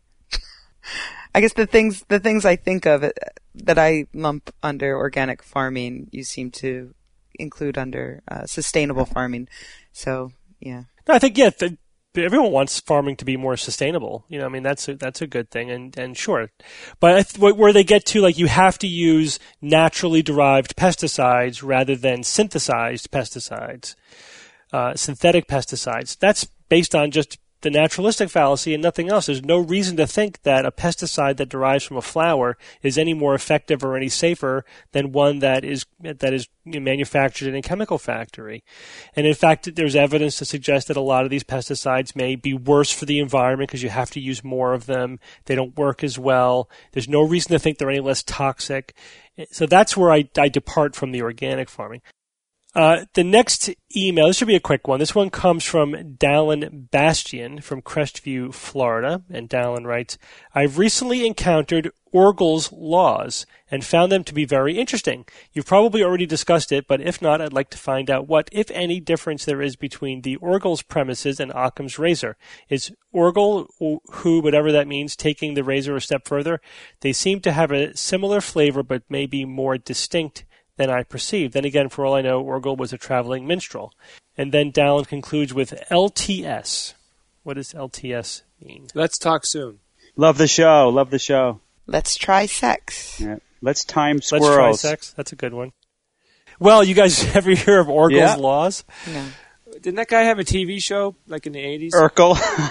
I guess the things the things I think of that I lump under organic farming, you seem to include under uh, sustainable farming. So, yeah. No, I think, yeah, the, everyone wants farming to be more sustainable. You know, I mean, that's a, that's a good thing, and, and sure. But where they get to, like, you have to use naturally derived pesticides rather than synthesized pesticides, uh, synthetic pesticides, that's based on just the naturalistic fallacy and nothing else. There's no reason to think that a pesticide that derives from a flower is any more effective or any safer than one that is that is manufactured in a chemical factory. And in fact, there's evidence to suggest that a lot of these pesticides may be worse for the environment because you have to use more of them. They don't work as well. There's no reason to think they're any less toxic. So that's where I, I depart from the organic farming. Uh, the next email, this should be a quick one. This one comes from Dallin Bastian from Crestview, Florida. And Dallin writes, I've recently encountered Orgel's laws and found them to be very interesting. You've probably already discussed it, but if not, I'd like to find out what, if any, difference there is between the Orgel's premises and Occam's razor. Is Orgel, who, whatever that means, taking the razor a step further? They seem to have a similar flavor, but maybe more distinct than I perceived. Then again, for all I know, Orgel was a traveling minstrel. And then Dallin concludes with L T S. What does L T S mean? Let's talk soon. Love the show. Love the show. Let's try sex. Yeah. Let's time squirrels. Let's try sex. That's a good one. Well, you guys ever hear of Orgel's yeah. laws? No. Didn't that guy have a T V show like in the eighties? Urkel.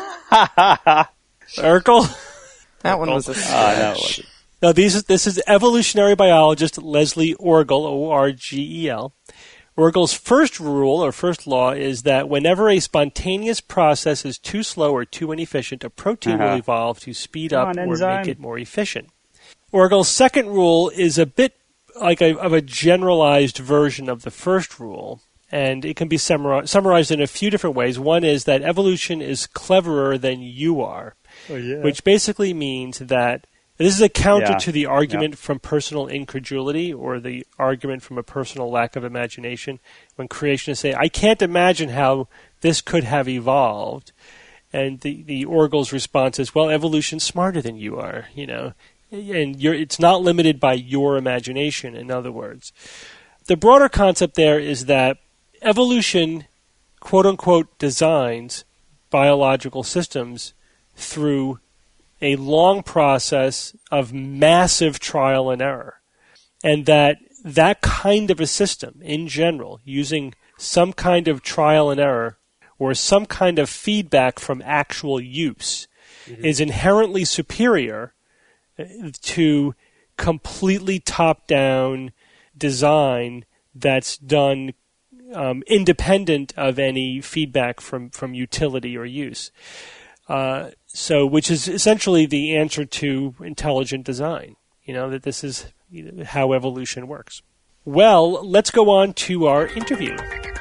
Urkel? That one was a stretch. Uh, no, it wasn't. Now, these, this is evolutionary biologist Leslie Orgel, O R G E L. Orgel's first rule or first law is that whenever a spontaneous process is too slow or too inefficient, a protein uh-huh. will evolve to speed Come up on, or enzyme. make it more efficient. Orgel's second rule is a bit like a, of a generalized version of the first rule, and it can be summar- summarized in a few different ways. One is that evolution is cleverer than you are, oh, yeah. which basically means that this is a counter Yeah. to the argument Yep. from personal incredulity or the argument from a personal lack of imagination when creationists say, I can't imagine how this could have evolved. And the, the Orgel's response is, well, evolution's smarter than you are, you know, and you're, it's not limited by your imagination, in other words. The broader concept there is that evolution, quote-unquote, designs biological systems through a long process of massive trial and error, and that that kind of a system, in general, using some kind of trial and error or some kind of feedback from actual use, mm-hmm. is inherently superior to completely top-down design that's done um, independent of any feedback from, from utility or use. Uh, so, which is essentially the answer to intelligent design. You know, that this is you know, how evolution works. Well, let's go on to our interview.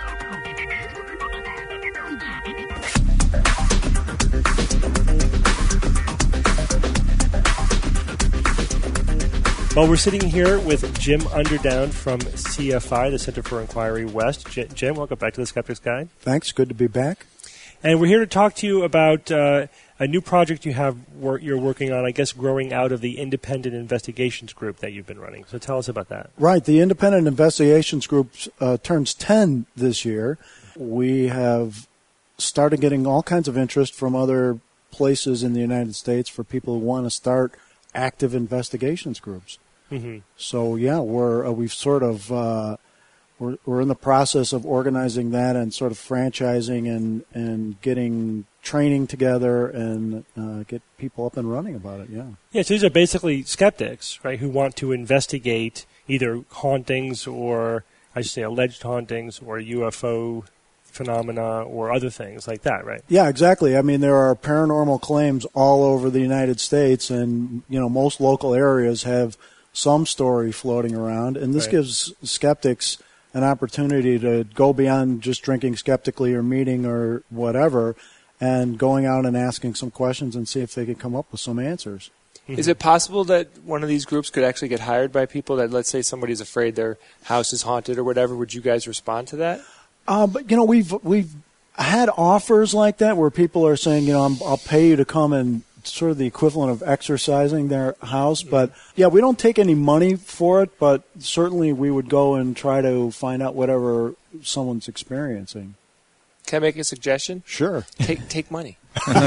Well, we're sitting here with Jim Underdown from C F I, the Center for Inquiry West. J- Jim, welcome back to the Skeptic's Guide. Thanks. Good to be back. And we're here to talk to you about uh, a new project you have wor- you're working on, I guess, growing out of the Independent Investigations Group that you've been running. So tell us about that. Right. The Independent Investigations Group uh, turns ten this year. We have started getting all kinds of interest from other places in the United States for people who want to start active investigations groups. Mm-hmm. So, yeah, we're uh, we've sort of uh, we're we're in the process of organizing that and sort of franchising and and getting training together and uh, get people up and running about it. Yeah. Yeah. So these are basically skeptics, right, who want to investigate either hauntings or, I should say, alleged hauntings or U F O phenomena or other things like that, right? Yeah, exactly. I mean, there are paranormal claims all over the United States, and you know, most local areas have some story floating around, and this right. gives skeptics an opportunity to go beyond just drinking skeptically or meeting or whatever, and going out and asking some questions and see if they can come up with some answers. Mm-hmm. Is it possible that one of these groups could actually get hired by people that, let's say, somebody's afraid their house is haunted or whatever? Would you guys respond to that? Uh, but you know, we've we've had offers like that where people are saying, you know, I'm, I'll pay you to come and sort of the equivalent of exercising their house. But yeah, we don't take any money for it, but certainly we would go and try to find out whatever someone's experiencing. Can I make a suggestion? Sure. Take take money.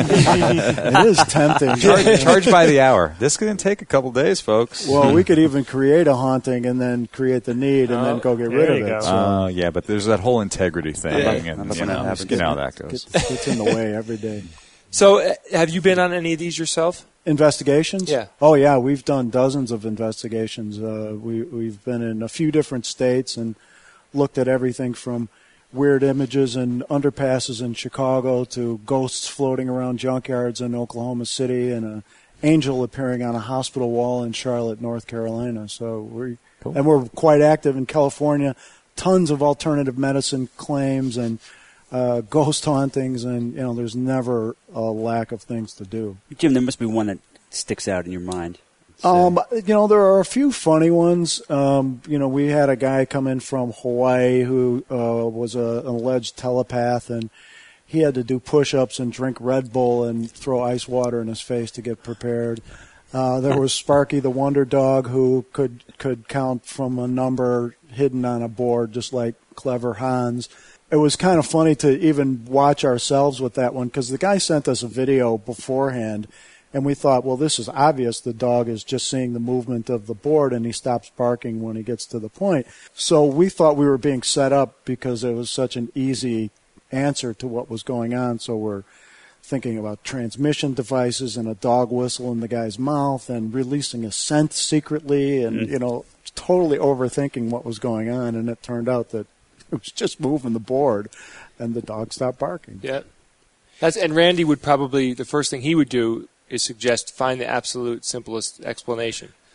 It is tempting. Charge, charge by the hour. This is going to take a couple days, folks. Well, we could even create a haunting and then create the need and Oh, then go get there rid of you it. go. So Uh, yeah, but there's that whole integrity thing, Yeah. and That's you when that know, happens. you know how that goes. Gets, gets in the way every day. So, uh, have you been on any of these yourself? Investigations? Yeah. Oh, yeah. We've done dozens of investigations. Uh, we, we've been in a few different states and looked at everything from weird images and underpasses in Chicago to ghosts floating around junkyards in Oklahoma City and an angel appearing on a hospital wall in Charlotte, North Carolina. So we Cool. and we're quite active in California. Tons of alternative medicine claims and uh, ghost hauntings, and you know, there's never a lack of things to do. Jim, there must be one that sticks out in your mind. Um, you know, there are a few funny ones. Um, you know, we had a guy come in from Hawaii who uh, was a, an alleged telepath, and he had to do push-ups and drink Red Bull and throw ice water in his face to get prepared. Uh, there was Sparky the Wonder Dog who could could count from a number hidden on a board, just like Clever Hans. It was kind of funny to even watch ourselves with that one because the guy sent us a video beforehand. And we thought, well, this is obvious. The dog is just seeing the movement of the board, and he stops barking when he gets to the point. So we thought we were being set up because it was such an easy answer to what was going on. So we're thinking about transmission devices and a dog whistle in the guy's mouth and releasing a scent secretly and, mm. you know, totally overthinking what was going on. And it turned out that it was just moving the board, and the dog stopped barking. Yeah. That's, and Randy would probably, the first thing he would do is suggest find the absolute simplest explanation.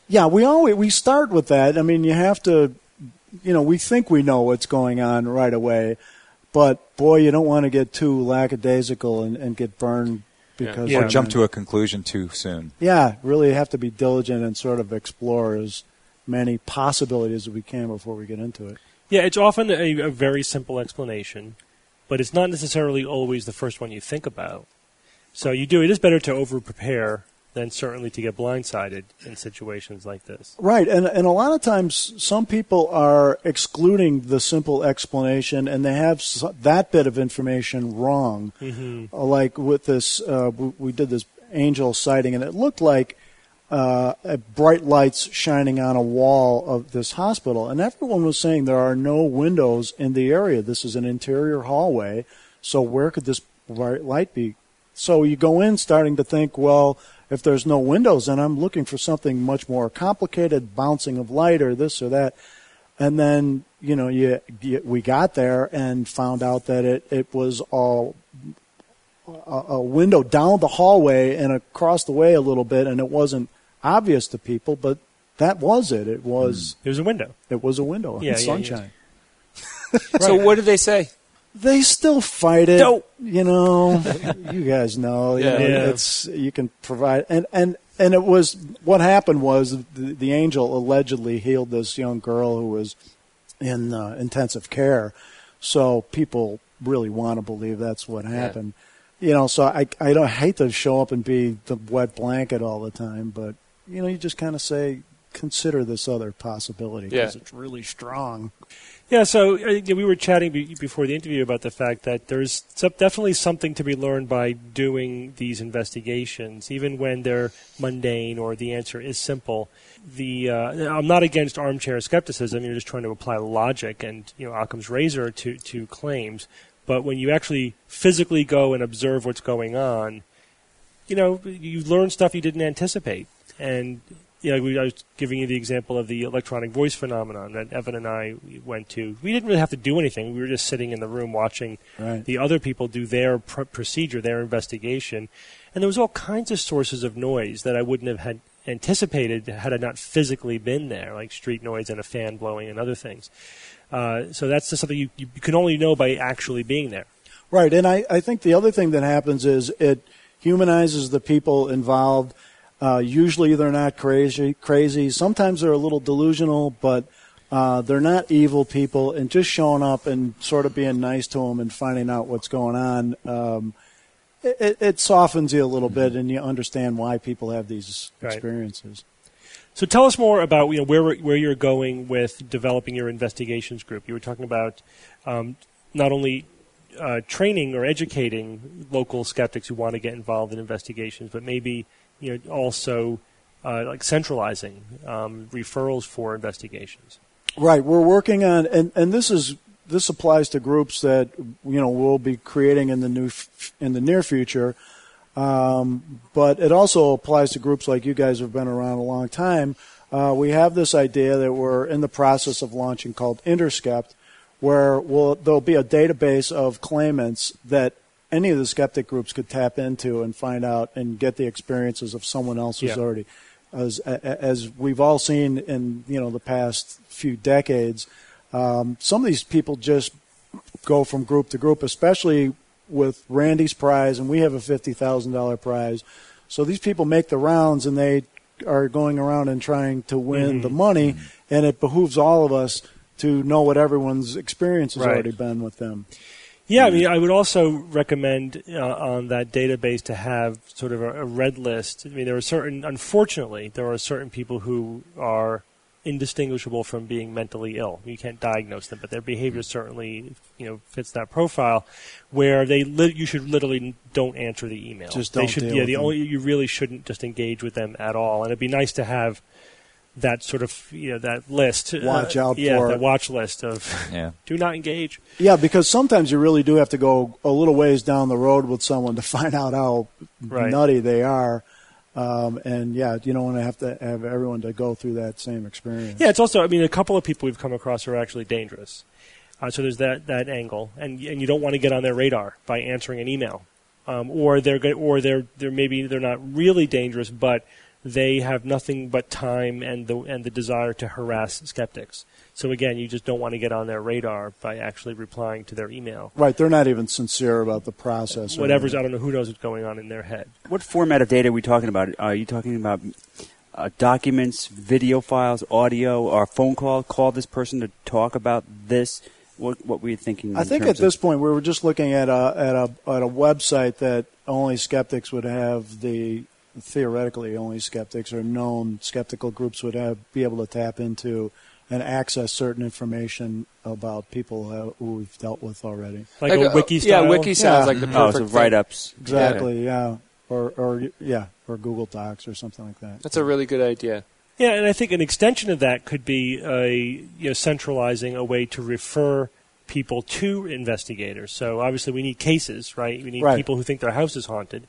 Yeah, we always we start with that. I mean, you have to, you know, we think we know what's going on right away, but boy, you don't want to get too lackadaisical and, and get burned because Yeah. Or jump to a conclusion too soon. Yeah, really have to be diligent and sort of explore as many possibilities as we can before we get into it. Yeah, it's often a, a very simple explanation, but it's not necessarily always the first one you think about. So you do. It is better to over-prepare than certainly to get blindsided in situations like this. Right, and and a lot of times some people are excluding the simple explanation, and they have s- that bit of information wrong. Mm-hmm. Uh, Like with this, uh, we, we did this angel sighting, and it looked like uh, uh, bright lights shining on a wall of this hospital, and everyone was saying there are no windows in the area. This is an interior hallway, so where could this bright light be? So you go in starting to think, well, if there's no windows, then I'm looking for something much more complicated, bouncing of light or this or that. And then, you know, you, you, we got there and found out that it, it was all a, a window down the hallway and across the way a little bit, and it wasn't obvious to people, but that was it. It was It was a window. it was a window Yeah, in yeah, sunshine. So what did they say? They still fight it. Don't. You know, you guys know. You Yeah. know, Yeah. It's you can provide and and and it was what happened was the, the angel allegedly healed this young girl who was in uh, intensive care. So people really want to believe that's what happened. You know, so I I don't hate to show up and be the wet blanket all the time, but you know, you just kind of say consider this other possibility because Yeah. it's really strong. Yeah, so uh, we were chatting be- before the interview about the fact that there's some, definitely something to be learned by doing these investigations, even when they're mundane or the answer is simple. The uh, I'm not against armchair skepticism. You're just trying to apply logic and, you know, Occam's razor to, to claims. But when you actually physically go and observe what's going on, you know, you learn stuff you didn't anticipate. And yeah, we, I was giving you the example of the electronic voice phenomenon that Evan and I went to. We didn't really have to do anything. We were just sitting in the room watching Right. the other people do their pr- procedure, their investigation. And there was all kinds of sources of noise that I wouldn't have had anticipated had I not physically been there, like street noise and a fan blowing and other things. Uh, so that's just something you, you can only know by actually being there. Right, and I, I think the other thing that happens is it humanizes the people involved. Uh, usually they're not crazy. Crazy. Sometimes they're a little delusional, but uh, they're not evil people. And just showing up and sort of being nice to them and finding out what's going on, um, it, it softens you a little bit, and you understand why people have these Right. experiences. So tell us more about, you know, where where you're going with developing your investigations group. You were talking about um, not only uh, training or educating local skeptics who want to get involved in investigations, but maybe, you know, also uh, like centralizing um, referrals for investigations. Right, we're working on, and, and this is this applies to groups that you know we'll be creating in the new f- in the near future, um, but it also applies to groups like you guys have been around a long time. Uh, we have this idea that we're in the process of launching called Interskept, where we'll, there'll be a database of claimants that any of the skeptic groups could tap into and find out and get the experiences of someone else who's Yeah. already, as as we've all seen in you know the past few decades, um, some of these people just go from group to group, especially with Randy's prize, and we have a fifty thousand dollar prize. So these people make the rounds, and they are going around and trying to win Mm-hmm. the money, and it behooves all of us to know what everyone's experience has Right. already been with them. Yeah, I mean, I would also recommend uh, on that database to have sort of a, a red list. I mean, there are certain, unfortunately, there are certain people who are indistinguishable from being mentally ill. You can't diagnose them, but their behavior certainly, you know, fits that profile. Where they, li- you should literally don't answer the email. Just they don't should, deal yeah, with the them. only you really shouldn't just engage with them at all. And it'd be nice to have that sort of, you know, that list. Watch uh, out yeah, for that it. watch list of Yeah. do not engage. Yeah, because sometimes you really do have to go a little ways down the road with someone to find out how Right. nutty they are. Um, and yeah, you don't want to have to have everyone to go through that same experience. Yeah, it's also, I mean, a couple of people we've come across are actually dangerous. Uh, so there's that, that angle, and and you don't want to get on their radar by answering an email, um, or they're go- or they're they're maybe they're not really dangerous, but they have nothing but time and the and the desire to harass skeptics. So again, you just don't want to get on their radar by actually replying to their email. Right, they're not even sincere about the process. Whatever's, I don't know, who knows what's going on in their head. What format of data are we talking about? Are you talking about uh, documents, video files, audio, or phone call? Call this person to talk about this? What, what were you thinking? I think at this point we were just looking at a, at a at a website that only skeptics would have the, theoretically only skeptics or known skeptical groups would have be able to tap into and access certain information about people uh, who we've dealt with already. Like, like a a wiki style? Yeah, wiki sounds yeah. like the Oh, perfect so write-ups. Exactly, yeah. Or, or, yeah, or Google Docs or something like that. That's a really good idea. Yeah, and I think an extension of that could be a, you know, centralizing a way to refer people to investigators. So obviously we need cases, right? We need right. people who think their house is haunted.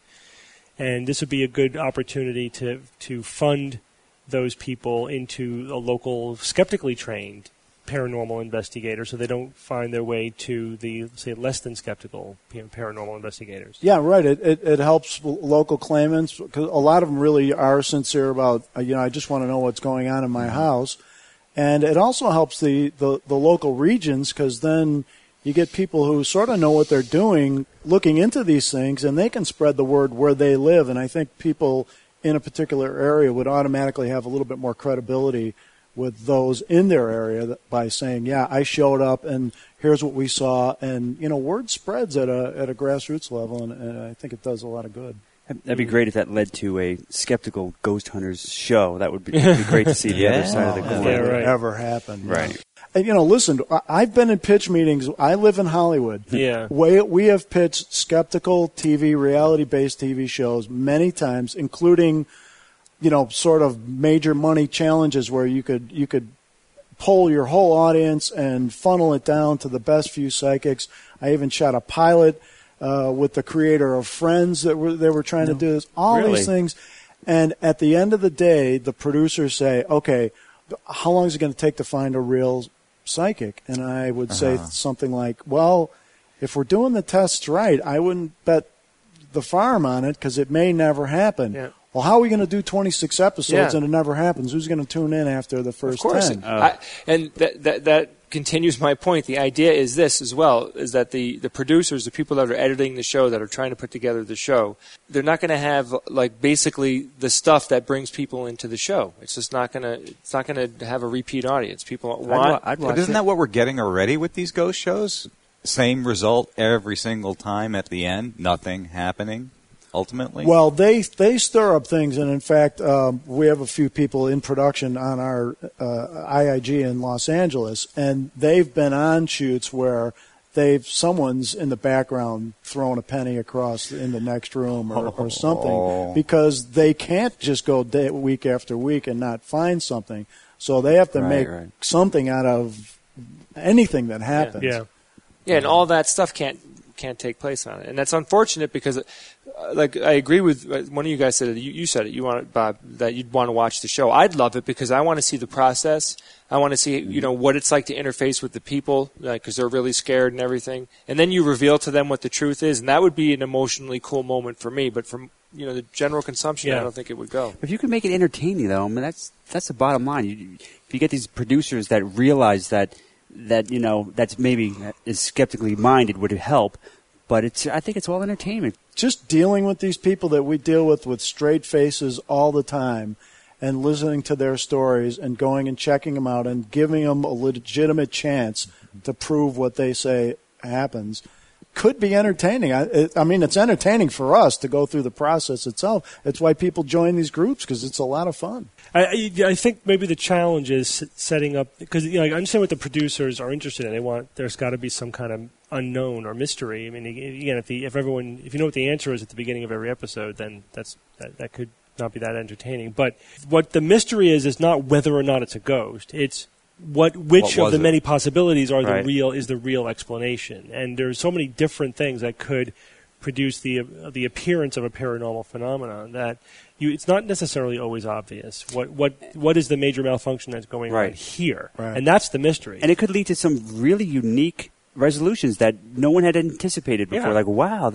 And this would be a good opportunity to to fund those people into a local skeptically trained paranormal investigator so they don't find their way to the, say, less than skeptical, you know, paranormal investigators. Yeah, right. It it, it helps local claimants because a lot of them really are sincere about, uh, you know, I just want to know what's going on in my house. And it also helps the, the, the local regions because then you get people who sort of know what they're doing looking into these things, and they can spread the word where they live. And I think people in a particular area would automatically have a little bit more credibility with those in their area by saying, yeah, I showed up and here's what we saw. And, you know, word spreads at a at a grassroots level, and, and I think it does a lot of good. That'd be great if that led to a skeptical ghost hunters show. That would be, be great to see the yeah. other side of the coin. Yeah, right. Ever happen. Right. And, you know, listen, I've been in pitch meetings. I live in Hollywood. Yeah. We, we have pitched skeptical T V, reality-based T V shows many times, including, you know, sort of major money challenges where you could you could poll your whole audience and funnel it down to the best few psychics. I even shot a pilot uh, with the creator of Friends that were they were trying no. to do this. All really? these things. And at the end of the day, the producers say, okay, how long is it going to take to find a real psychic? And I would say uh-huh. something like, well, if we're doing the tests right, I wouldn't bet the farm on it because it may never happen. Yeah. Well, how are we going to do twenty-six episodes yeah. and it never happens? Who's going to tune in after the first of course. ten? Uh, I, and that, that that continues my point. The idea is this as well, is that the, the producers, the people that are editing the show, that are trying to put together the show, they're not going to have like basically the stuff that brings people into the show. It's just not going to it's not going to have a repeat audience. People want. I'd, I'd watch but isn't it. that what we're getting already with these ghost shows? Same result every single time at the end, nothing happening. Ultimately, well, they they stir up things, and in fact, um, we have a few people in production on our uh, I I G in Los Angeles, and they've been on shoots where they've someone's in the background throwing a penny across in the next room or, or something oh. because they can't just go day, week after week and not find something, so they have to right, make right. something out of anything that happens. Yeah. Yeah, and all that stuff can't can't take place on it, and that's unfortunate because, uh, like, I agree with uh, one of you guys said it. You, you said it. You want Bob that you'd want to watch the show. I'd love it because I want to see the process. I want to see you know what it's like to interface with the people because uh, they're really scared and everything, and then you reveal to them what the truth is, and that would be an emotionally cool moment for me. But from you know the general consumption, yeah. I don't think it would go. If you could make it entertaining, though, I mean that's that's the bottom line. You, if you get these producers that realize that. that, you know, that's maybe is skeptically minded would help, but it's I think it's all entertainment. Just dealing with these people that we deal with with straight faces all the time and listening to their stories and going and checking them out and giving them a legitimate chance to prove what they say happens could be entertaining. I, it, I mean, it's entertaining for us to go through the process itself. It's why people join these groups because it's a lot of fun. I, I think maybe the challenge is setting up because you know I understand what the producers are interested in. They want there's got to be some kind of unknown or mystery. I mean, again, if the if everyone if you know what the answer is at the beginning of every episode, then that's that, that could not be that entertaining. But what the mystery is is not whether or not it's a ghost. It's what which what of the it? many possibilities are right. the real is the real explanation. And there's so many different things that could produce the uh, the appearance of a paranormal phenomenon that. You, it's not necessarily always obvious. What what what is the major malfunction that's going right. on here? Right. And that's the mystery. And it could lead to some really unique resolutions that no one had anticipated before. Yeah. Like, wow, that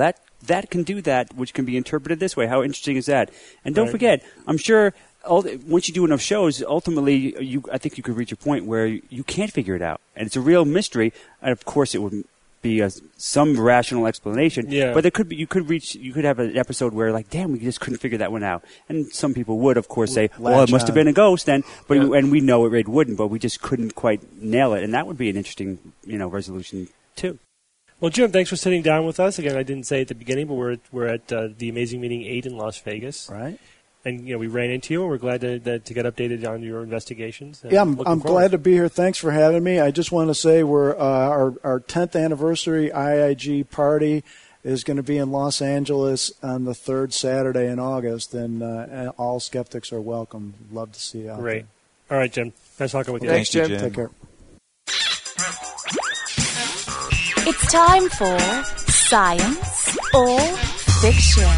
that can do that, which can be interpreted this way. How interesting is that? And don't Right. forget, I'm sure once you do enough shows, ultimately, you I think you could reach a point where you can't figure it out, and it's a real mystery. And of course, it would be a, some rational explanation. Yeah. But there could be you could reach you could have an episode where like, damn, we just couldn't figure that one out. And some people would, of course, say, well, it must have been a ghost then. But Yeah. and we know it, it wouldn't, but we just couldn't quite nail it, and that would be an interesting you know resolution too. Well, Jim, thanks for sitting down with us. Again, I didn't say at the beginning, but we're at, we're at uh, the Amazing Meeting eight in Las Vegas. Right. And, you know, we ran into you, and we're glad to, that, to get updated on your investigations. And Yeah, I'm, looking I'm forward. glad to be here. Thanks for having me. I just want to say we're uh, our our tenth anniversary I I G party is going to be in Los Angeles on the third Saturday in August, and, uh, and all skeptics are welcome. Love to see you out Great. All right, Jim. Nice talking with you. Thanks, Jim. there. Take care. It's time for Science or Fiction.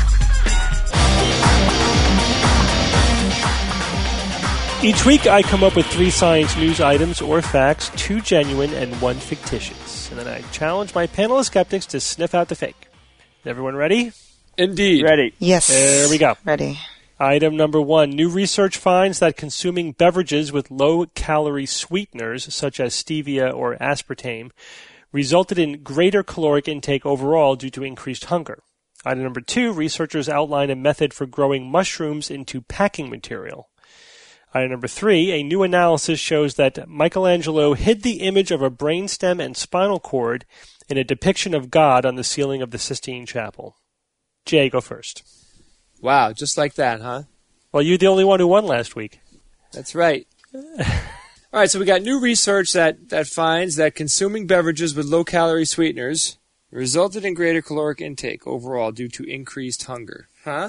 Each week, I come up with three science news items or facts, two genuine and one fictitious. And then I challenge my panel of skeptics to sniff out the fake. Everyone ready? Indeed. Ready. Yes. There we go. Ready. Item number one. New research finds that consuming beverages with low-calorie sweeteners, such as stevia or aspartame, resulted in greater caloric intake overall due to increased hunger. Item number two. Researchers outline a method for growing mushrooms into packing material. Item number three, a new analysis shows that Michelangelo hid the image of a brainstem and spinal cord in a depiction of God on the ceiling of the Sistine Chapel. Jay, go first. Wow, just like that, huh? Well, you're the only one who won last week. That's right. All right, so we got new research that, that finds that consuming beverages with low-calorie sweeteners resulted in greater caloric intake overall due to increased hunger. Huh?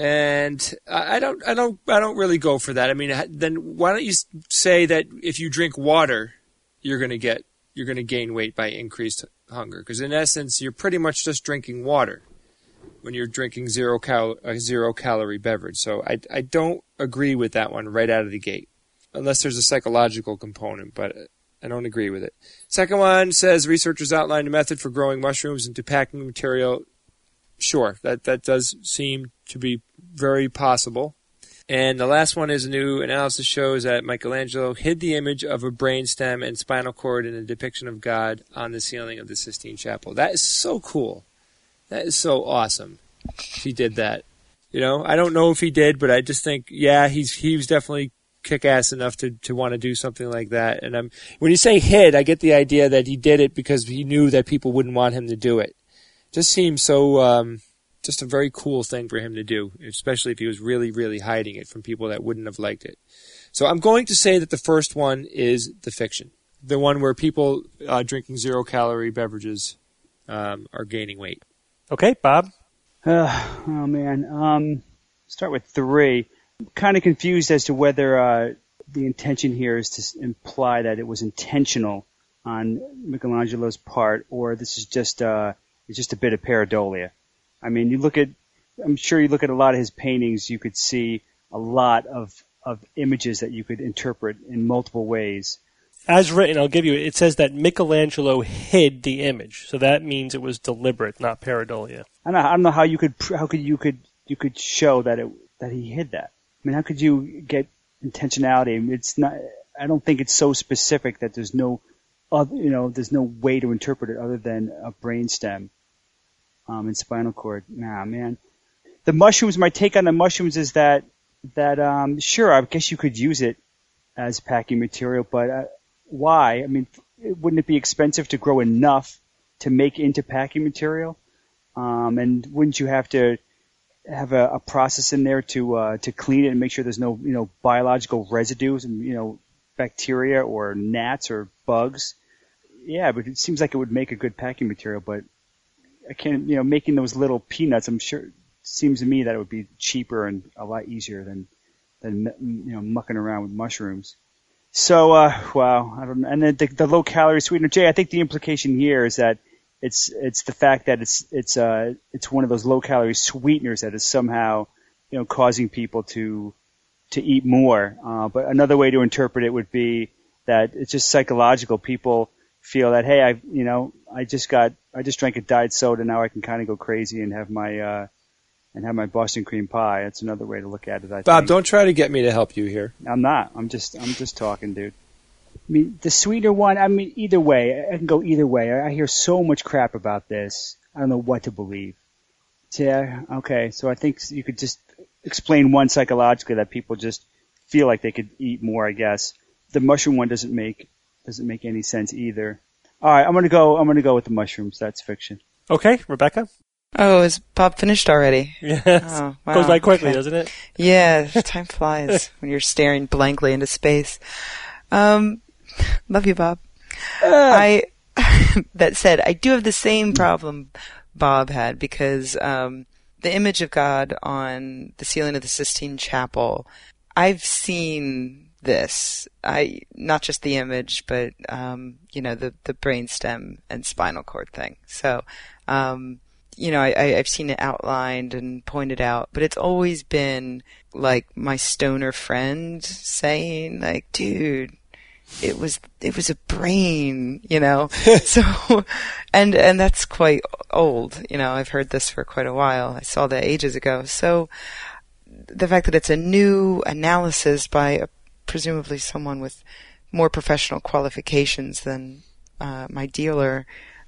And I don't, I don't, I don't really go for that. I mean, then why don't you say that if you drink water, you're going to get, you're going to gain weight by increased hunger? Because in essence, you're pretty much just drinking water when you're drinking zero cal, a zero calorie beverage. So I, I don't agree with that one right out of the gate, unless there's a psychological component. But I don't agree with it. Second one says researchers outlined a method for growing mushrooms into packing material. Sure, that that does seem to be very possible. And the last one is a new analysis shows that Michelangelo hid the image of a brainstem and spinal cord in a depiction of God on the ceiling of the Sistine Chapel. That is so cool. That is so awesome. If he did that, you know, I don't know if he did, but I just think, yeah, he's he was definitely kick-ass enough to to want to do something like that. And I'm when you say hid, I get the idea that he did it because he knew that people wouldn't want him to do it. Just seems so, um, just a very cool thing for him to do, especially if he was really, really hiding it from people that wouldn't have liked it. So I'm going to say that the first one is the fiction. The one where people uh, drinking zero-calorie beverages um, are gaining weight. Okay, Bob? Uh, oh, man. Um, start with three. I'm kind of confused as to whether uh, the intention here is to imply that it was intentional on Michelangelo's part, or this is just... Uh, It's just a bit of pareidolia. I mean, you look at, I'm sure you look at a lot of his paintings, you could see a lot of, of images that you could interpret in multiple ways. As written, I'll give you, it says that Michelangelo hid the image. So that means it was deliberate, not pareidolia. I don't know, I don't know how you could, how could you could, you could show that it, that he hid that. I mean, how could you get intentionality? It's not, I don't think it's so specific that there's no, other, you know, there's no way to interpret it other than a brainstem. Um, and spinal cord. Nah, man. The mushrooms, my take on the mushrooms is that, that, um, sure, I guess you could use it as packing material, but, uh, why? I mean, wouldn't it be expensive to grow enough to make into packing material? Um, and wouldn't you have to have a, a process in there to, uh, to clean it and make sure there's no, you know, biological residues and, you know, bacteria or gnats or bugs? Yeah, but it seems like it would make a good packing material, but I can't, you know, making those little peanuts, I'm sure, seems to me that it would be cheaper and a lot easier than, than, you know, mucking around with mushrooms. So, uh, wow, I don't know. And then the, the low calorie sweetener, Jay, I think the implication here is that it's, it's the fact that it's, it's, uh, it's one of those low calorie sweeteners that is somehow, you know, causing people to, to eat more. Uh, but another way to interpret it would be that it's just psychological. People feel that, hey, I, you know, I just got I just drank a diet soda. Now I can kind of go crazy and have my uh, and have my Boston cream pie. That's another way to look at it. I Bob, think. don't try to get me to help you here. I'm not. I'm just I'm just talking, dude. I mean, the sweeter one. I mean, either way, I can go either way. I hear so much crap about this. I don't know what to believe. Yeah. Okay. So I think you could just explain one psychologically that people just feel like they could eat more. I guess the mushroom one doesn't make doesn't make any sense either. All right, I'm gonna go. I'm gonna go with the mushrooms. That's fiction. Okay, Rebecca. Oh, is Bob finished already? Yes. Oh, wow. Goes by quickly, Okay. doesn't it? Yeah, time flies when you're staring blankly into space. Um, love you, Bob. Uh, I that said, I do have the same problem Bob had because um, the image of God on the ceiling of the Sistine Chapel. I've seen this. I not just the image, but um, you know the the brainstem and spinal cord thing. So. Um, You know, I, I, I've seen it outlined and pointed out, but it's always been like my stoner friend saying, like, dude, it was, it was a brain, you know? So, and, and that's quite old, you know, I've heard this for quite a while. I saw that ages ago. So the fact that it's a new analysis by a, presumably someone with more professional qualifications than, uh, my dealer,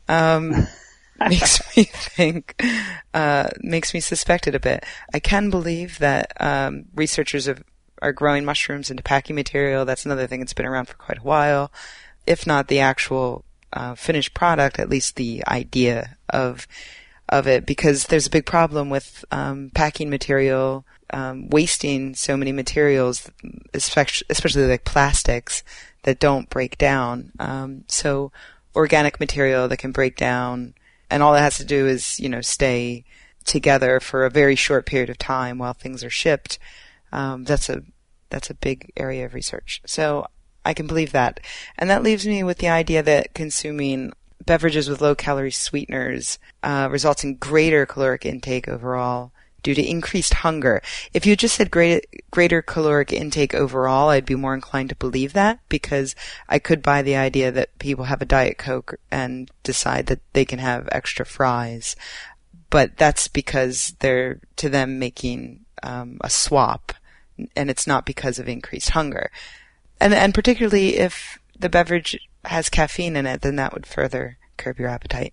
um, makes me think, uh, makes me suspect it a bit. I can believe that um, researchers have, are growing mushrooms into packing material. That's another thing that's been around for quite a while. If not the actual uh, finished product, at least the idea of of it, because there's a big problem with um, packing material, um, wasting so many materials, especially, especially like plastics that don't break down. Um, so organic material that can break down. And all it has to do is, you know, stay together for a very short period of time while things are shipped. Um, that's a that's a big area of research. So I can believe that. And that leaves me with the idea that consuming beverages with low-calorie sweeteners uh, results in greater caloric intake overall due to increased hunger. If you just said great, greater caloric intake overall, I'd be more inclined to believe that, because I could buy the idea that people have a Diet Coke and decide that they can have extra fries. But that's because they're, to them, making um, a swap, and it's not because of increased hunger. And, and particularly if the beverage has caffeine in it, then that would further curb your appetite.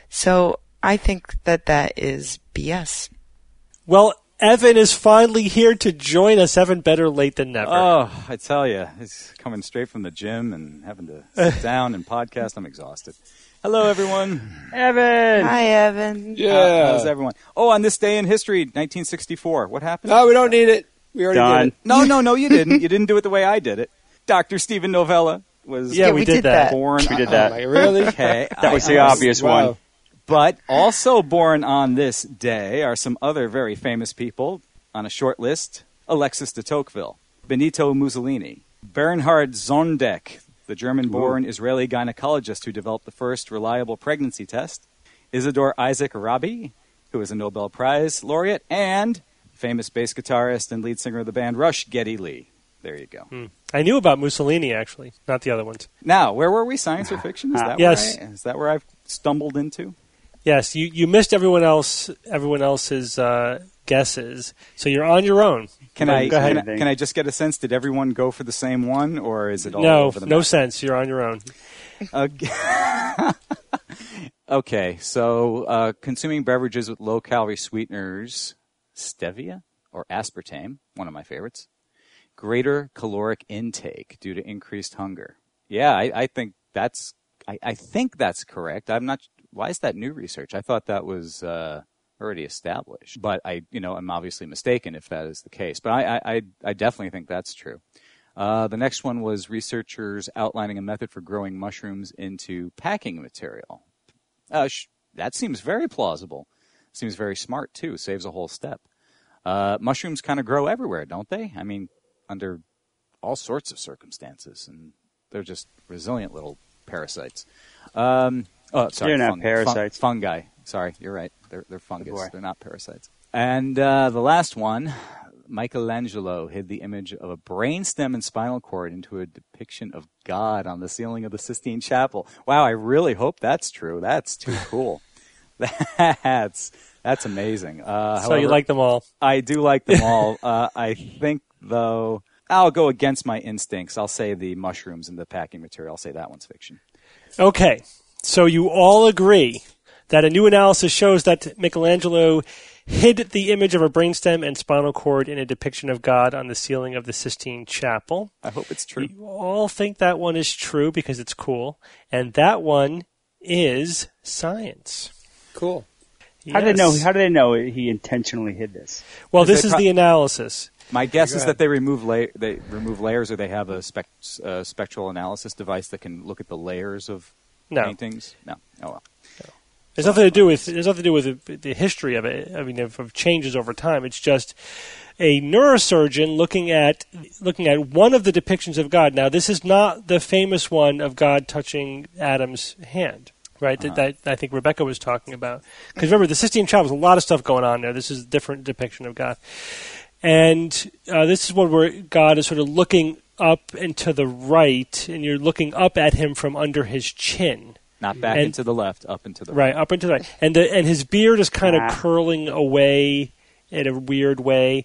So I think that that is B S. Well, Evan is finally here to join us. Evan, better late than never. Oh, I tell you, he's coming straight from the gym and having to sit down and podcast. I'm exhausted. Hello, everyone. Evan. Hi, Evan. Yeah. Uh, how's everyone? Oh, on this day in history, nineteen sixty-four. What happened? No, we don't need it. We already Done. did it. No, no, no, you didn't. You didn't do it the way I did it. Doctor Stephen Novella was yeah, Yeah, we, we did, did that. that. born. We did Oh, that. my, really? Okay, That was I- the I obvious Wow. one. But also born on this day are some other very famous people on a short list. Alexis de Tocqueville, Benito Mussolini, Bernhard Zondek, the German-born Israeli gynecologist who developed the first reliable pregnancy test, Isidore Isaac Rabi, who is a Nobel Prize laureate, and famous bass guitarist and lead singer of the band Rush, Geddy Lee. There you go. Hmm. I knew about Mussolini, actually, not the other ones. Now, where were we? Science or fiction? Is that Yes. where I, is that where I've stumbled into? Yes, you, you missed everyone else everyone else's uh, guesses, so you're on your own. Can Go I, ahead. can I can I just get a sense? Did everyone go for the same one, or is it all No, over the no map? sense. You're on your own. Okay. Okay, so uh, consuming beverages with low-calorie sweeteners, stevia or aspartame, one of my favorites, greater caloric intake due to increased hunger. Yeah, I, I think that's I, I think that's correct. I'm not. Why is that new research? I thought that was uh, already established, but I, you know, I'm obviously mistaken if that is the case. But I, I, I definitely think that's true. Uh, the next one was researchers outlining a method for growing mushrooms into packing material. Uh, sh- that seems very plausible. Seems very smart, too. Saves a whole step. Uh, mushrooms kind of grow everywhere, don't they? I mean, under all sorts of circumstances. And they're just resilient little parasites. Um, oh, sorry. They're not fung- parasites. Fun- fungi. Sorry, you're right. They're, they're fungus. boy. They're not parasites. And uh, the last one, Michelangelo hid the image of a brainstem and spinal cord into a depiction of God on the ceiling of the Sistine Chapel. Wow, I really hope that's true. That's too cool. That's that's amazing. Uh, so however, you like them all? I do like them all. uh, I think, though, I'll go against my instincts. I'll say the mushrooms and the packing material. I'll say that one's fiction. Okay, so you all agree that a new analysis shows that Michelangelo hid the image of a brainstem and spinal cord in a depiction of God on the ceiling of the Sistine Chapel. I hope it's true. You all think that one is true because it's cool, and that one is science. Cool. How do they Yes. know? How do they know he intentionally hid this? Well, Because this they is pro- the analysis. My guess Go is ahead. that they remove la- they remove layers, or they have a spec- uh, spectral analysis device that can look at the layers of No. paintings. No. Oh well. There's nothing to do with there's nothing to do with the, the history of it. I mean, of, of changes over time. It's just a neurosurgeon looking at looking at one of the depictions of God. Now, this is not the famous one of God touching Adam's hand, right? Uh-huh. That, that I think Rebecca was talking about. Because remember, the Sistine Chapel, there's a lot of stuff going on there. This is a different depiction of God, and uh, this is one where God is sort of looking up and to the right, and you're looking up at him from under his chin. Not back And- into the left, up into the Right, up into the right. And the and his beard is kind Ah. of curling away in a weird way.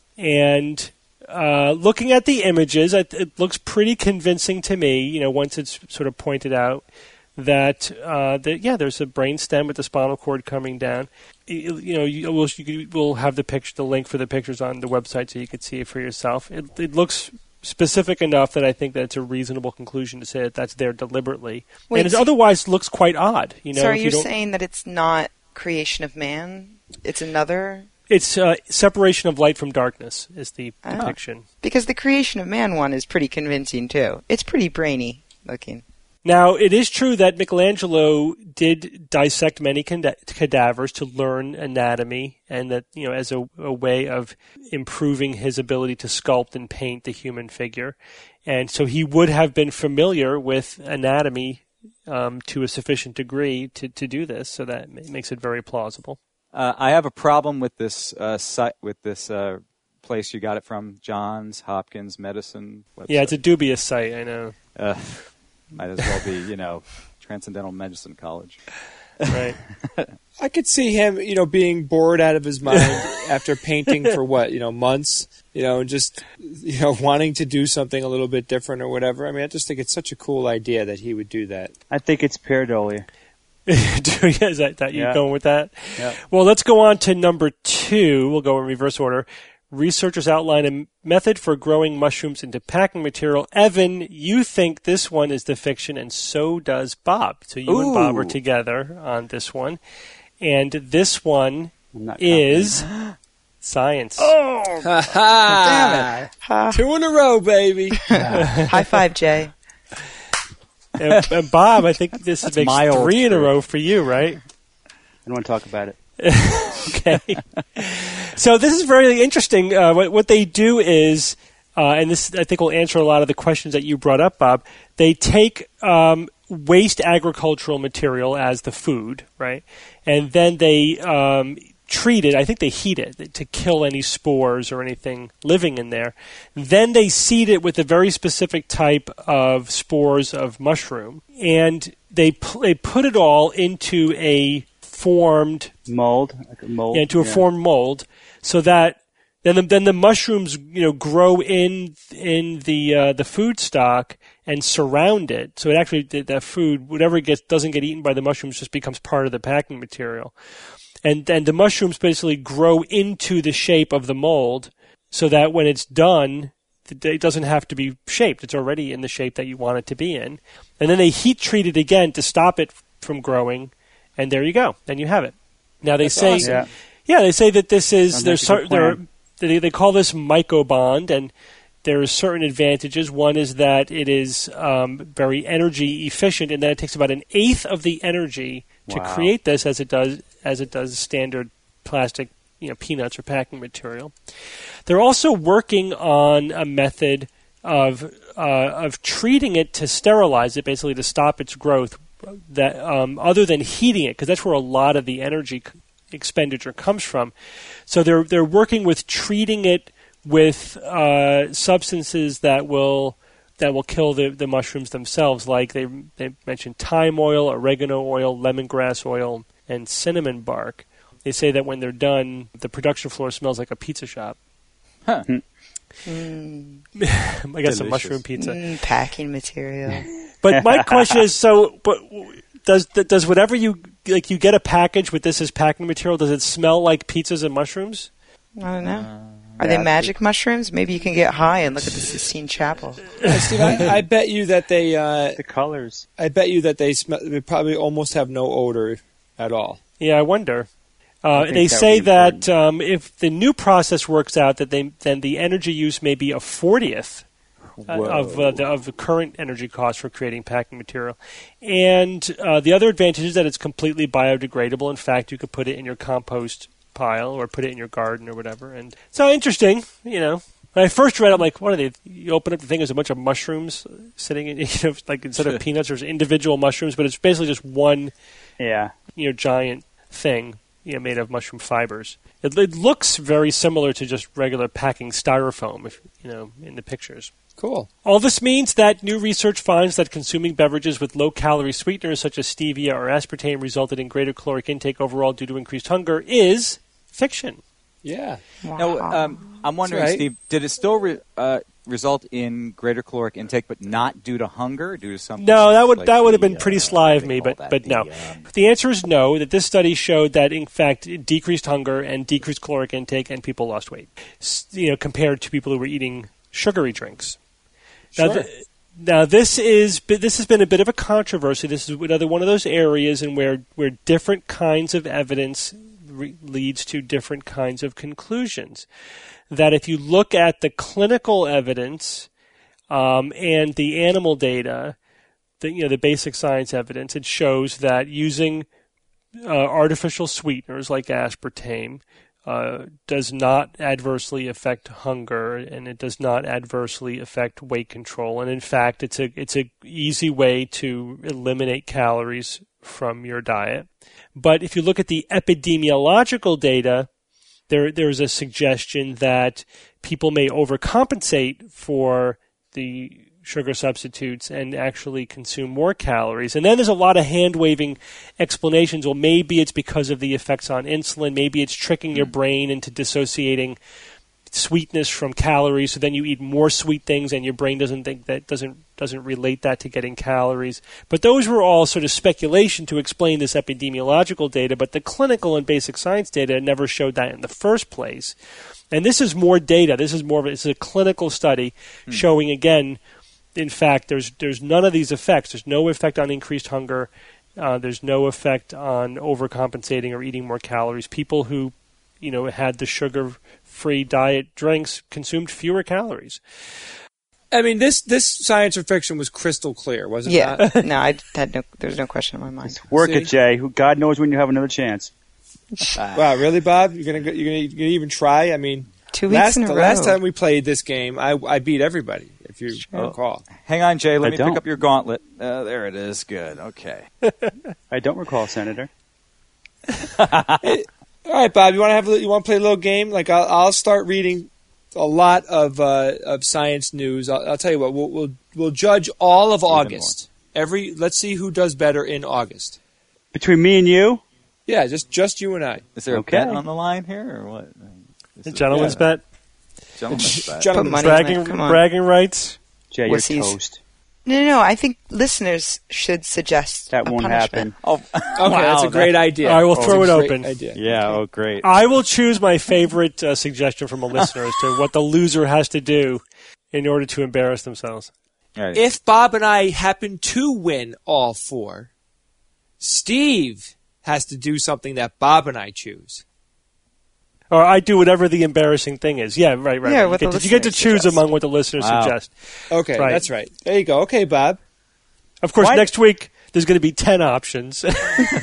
And uh, looking at the images, it, it looks pretty convincing to me, you know, once it's sort of pointed out that, uh, that yeah, there's a brain stem with the spinal cord coming down. You, you know, you, we'll, you could, we'll have the picture, the link for the pictures on the website so you could see it for yourself. It, it looks specific enough that I think that it's a reasonable conclusion to say that that's there deliberately. Wait, and it so- otherwise looks quite odd. You know, so are if you you don't, saying that it's not creation of man? It's another? it's uh, separation of light from darkness is the Oh. depiction. Because the creation of man one is pretty convincing too. It's pretty brainy looking. Now, it is true that Michelangelo did dissect many cada- cadavers to learn anatomy, and that, you know, as a, a way of improving his ability to sculpt and paint the human figure. And so he would have been familiar with anatomy um, to a sufficient degree to, to do this, so that ma- makes it very plausible. Uh, I have a problem with this uh, site, with this uh, place you got it from, Johns Hopkins Medicine website. Yeah, it's a dubious site, I know. Uh, might as well be, you know, Transcendental Medicine College. Right. I could see him, you know, being bored out of his mind after painting for what, you know, months, you know, and just, you know, wanting to do something a little bit different or whatever. I mean, I just think it's such a cool idea that he would do that. I think it's pareidolia. Is that, that you Yeah. going with that? Yeah. Well, let's go on to number two. We'll go in reverse order. Researchers outline a method for growing mushrooms into packing material. Evan, you think this one is the fiction, and so does Bob. So you and Bob are Ooh. together on this one. And this one I'm not is science. Ha ha! Ha. Two in a row, baby. High five, Jay. and, and Bob, I think this makes mild three in a three. row for you, right? I don't want to talk about it. Okay. So this is very interesting. Uh, what, what they do is, uh, and this I think will answer a lot of the questions that you brought up, Bob. They take um, waste agricultural material as the food, right? And then they um, treat it. I think they heat it to kill any spores or anything living in there. Then they seed it with a very specific type of spores of mushroom, and they pl- they put it all into a formed Mold, like a mold. yeah, into a yeah. formed mold, so that then the, then the mushrooms, you know, grow in in the uh, the food stock and surround it. So it actually that that food, whatever gets doesn't get eaten by the mushrooms, just becomes part of the packing material, and and the mushrooms basically grow into the shape of the mold, so that when it's done, it doesn't have to be shaped. It's already in the shape that you want it to be in, and then they heat treat it again to stop it from growing. And there you go. Then you have it. Now they That's say, awesome. Yeah. yeah, they say that this is Sounds there's like a good cer- there plan. they, they call this mycobond, and there are certain advantages. One is that it is um, very energy efficient, and that it takes about an eighth of the energy to Wow. create this as it does as it does standard plastic, you know, peanuts or packing material. They're also working on a method of uh, of treating it to sterilize it, basically to stop its growth. That um, other than heating it, because that's where a lot of the energy c- expenditure comes from. So they're they're working with treating it with uh, substances that will that will kill the, the mushrooms themselves. Like they they mentioned thyme oil, oregano oil, lemongrass oil, and cinnamon bark. They say that when they're done, the production floor smells like a pizza shop. Huh. Mm. I got Delicious. some mushroom pizza. Mm, packing material. But my question is, so, but does does whatever you like, you get a package with this as packing material? Does it smell like pizzas and mushrooms? I don't know. Uh, Are yeah, they magic mushrooms? Maybe you can get high and look at the Sistine Chapel. Uh, Steve, I, I bet you that they. Uh, The colors. I bet you that they smell. They probably almost have no odor at all. Yeah, I wonder. Uh, think they that would say be that um, if the new process works out, that they then the energy use may be a fortieth uh, of uh, the of the current energy cost for creating packing material. And uh, the other advantage is that it's completely biodegradable. In fact, you could put it in your compost pile or put it in your garden or whatever. And so interesting, you know. When I first read it, I'm like, what are they? You open up the thing, there's a bunch of mushrooms sitting in, you know, like instead of peanuts, there's individual mushrooms, but it's basically just one, Yeah. you know, giant thing, you know, made of mushroom fibers. It, it looks very similar to just regular packing styrofoam, if you know, in the pictures. Cool. All this means that new research finds that consuming beverages with low-calorie sweeteners such as stevia or aspartame resulted in greater caloric intake overall due to increased hunger is fiction. Yeah. Now, um, I'm wondering, That's right. Steve, did it still re- uh, result in greater caloric intake, but not due to hunger, due to something? No, that would like that would have the, been pretty uh, sly of they me, call but that but the, no. um, The answer is no. That this study showed that in fact it decreased hunger and decreased caloric intake, and people lost weight. S- You know, compared to people who were eating sugary drinks. Now, Sure. th- now this is this has been a bit of a controversy. This is another one of those areas in where where different kinds of evidence re- leads to different kinds of conclusions. That if you look at the clinical evidence um, and the animal data, the you know the basic science evidence, it shows that using uh, artificial sweeteners like aspartame uh, does not adversely affect hunger, and it does not adversely affect weight control. And in fact, it's a it's a easy way to eliminate calories from your diet. But if you look at the epidemiological data, there there's a suggestion that people may overcompensate for the sugar substitutes and actually consume more calories. And then there's a lot of hand-waving explanations. Well, maybe it's because of the effects on insulin. Maybe it's tricking your brain into dissociating sweetness from calories, so then you eat more sweet things and your brain doesn't think that doesn't doesn't relate that to getting calories. But those were all sort of speculation to explain this epidemiological data, but the clinical and basic science data never showed that in the first place. And this is more data. This is more of a, it's a clinical study hmm. showing, again, in fact, there's there's none of these effects. There's no effect on increased hunger. Uh, there's no effect on overcompensating or eating more calories. People who, you know, had the sugar-free diet drinks consumed fewer calories. I mean, this this science or fiction was crystal clear, wasn't it? Yeah. not? no, I had no. There's no question in my mind. Work See? it, Jay. Who God knows when you have another chance. Wow, really, Bob? You're gonna go- you're gonna, you're gonna even try? I mean, Two weeks last in a the row. last time we played this game, I I beat everybody. If you Oh. recall. Hang on, Jay. Let I me don't. pick up your gauntlet. Uh, there it is. Good. Okay. I don't recall, Senator. Hey, all right, Bob. You want to have a, you want to play a little game? Like I'll, I'll start reading a lot of uh, of science news. I'll, I'll tell you what. We'll we'll, we'll judge all of Even August. Every let's see who does better in August. Between me and you? Yeah, just just you and I. Is there Okay. a bet on the line here, or what? Is The it- gentleman's yeah. bet, Gentleman's bet. Gentlemen's money on it. bragging Come on. bragging rights. Jay, you're Wussies. toast. No, no, no. I think listeners should suggest That a won't punishment. happen. Oh, Okay, that's a great idea. All right, we'll That's throw a it great open. Idea. yeah. Oh, great. I will choose my favorite uh, suggestion from a listener as to what the loser has to do in order to embarrass themselves. All right. If Bob and I happen to win all four, Steve has to do something that Bob and I choose. Or I do whatever the embarrassing thing is. Yeah, right, right. Yeah, right. what you, the get to, you get to listeners choose suggest. among what the listeners Wow. suggest. Okay, Right. that's right. There you go. Okay, Bob. Of course, What? next week there's going to be ten options. No,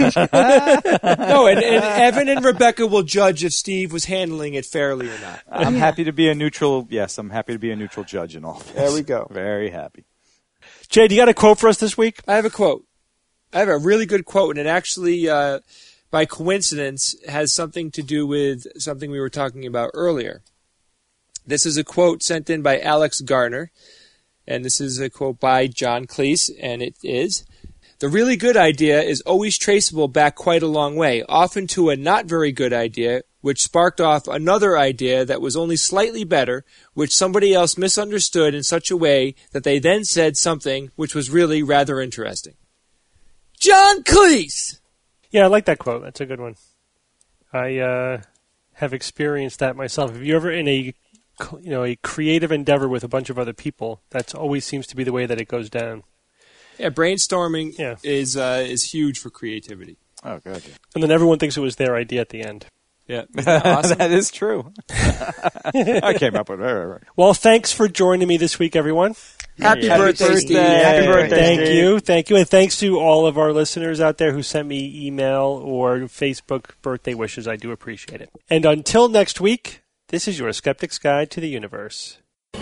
and, and Evan and Rebecca will judge if Steve was handling it fairly or not. I'm happy to be a neutral. Yes, I'm happy to be a neutral judge in all this. There we go. Very happy. Jay, do you got a quote for us this week? I have a quote. I have a really good quote, and it actually, uh, by coincidence, has something to do with something we were talking about earlier. This is a quote sent in by Alex Garner, and this is a quote by John Cleese, and it is, The really good idea is always traceable back quite a long way, often to a not very good idea, which sparked off another idea that was only slightly better, which somebody else misunderstood in such a way that they then said something which was really rather interesting. John Cleese! Yeah, I like that quote. That's a good one. I uh, have experienced that myself. If you're ever in a you know a creative endeavor with a bunch of other people, that always seems to be the way that it goes down. Yeah, brainstorming yeah. is uh, is huge for creativity. Oh, good. And then everyone thinks it was their idea at the end. Yeah, isn't that awesome? That is true. I came up with it. Well, thanks for joining me this week, everyone. Happy Happy birthday, birthday. Steve. Happy birthday, Thank Steve. you, thank you, and thanks to all of our listeners out there who sent me email or Facebook birthday wishes. I do appreciate it. And until next week, this is your Skeptic's Guide to the Universe.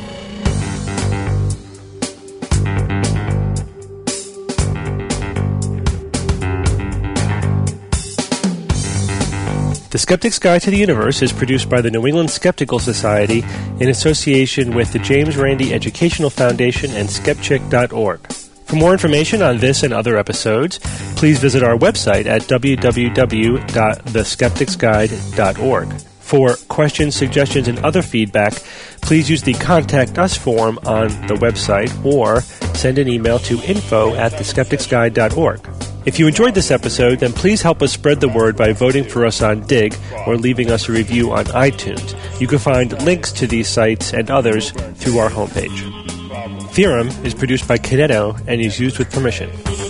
The Skeptic's Guide to the Universe is produced by the New England Skeptical Society in association with the James Randi Educational Foundation and Skepchick dot org. For more information on this and other episodes, please visit our website at w w w dot the skeptics guide dot org. For questions, suggestions, and other feedback, please use the Contact Us form on the website or send an email to info at the skeptics guide dot org. If you enjoyed this episode, then please help us spread the word by voting for us on Dig or leaving us a review on iTunes. You can find links to these sites and others through our homepage. Theorem is produced by Kineto and is used with permission.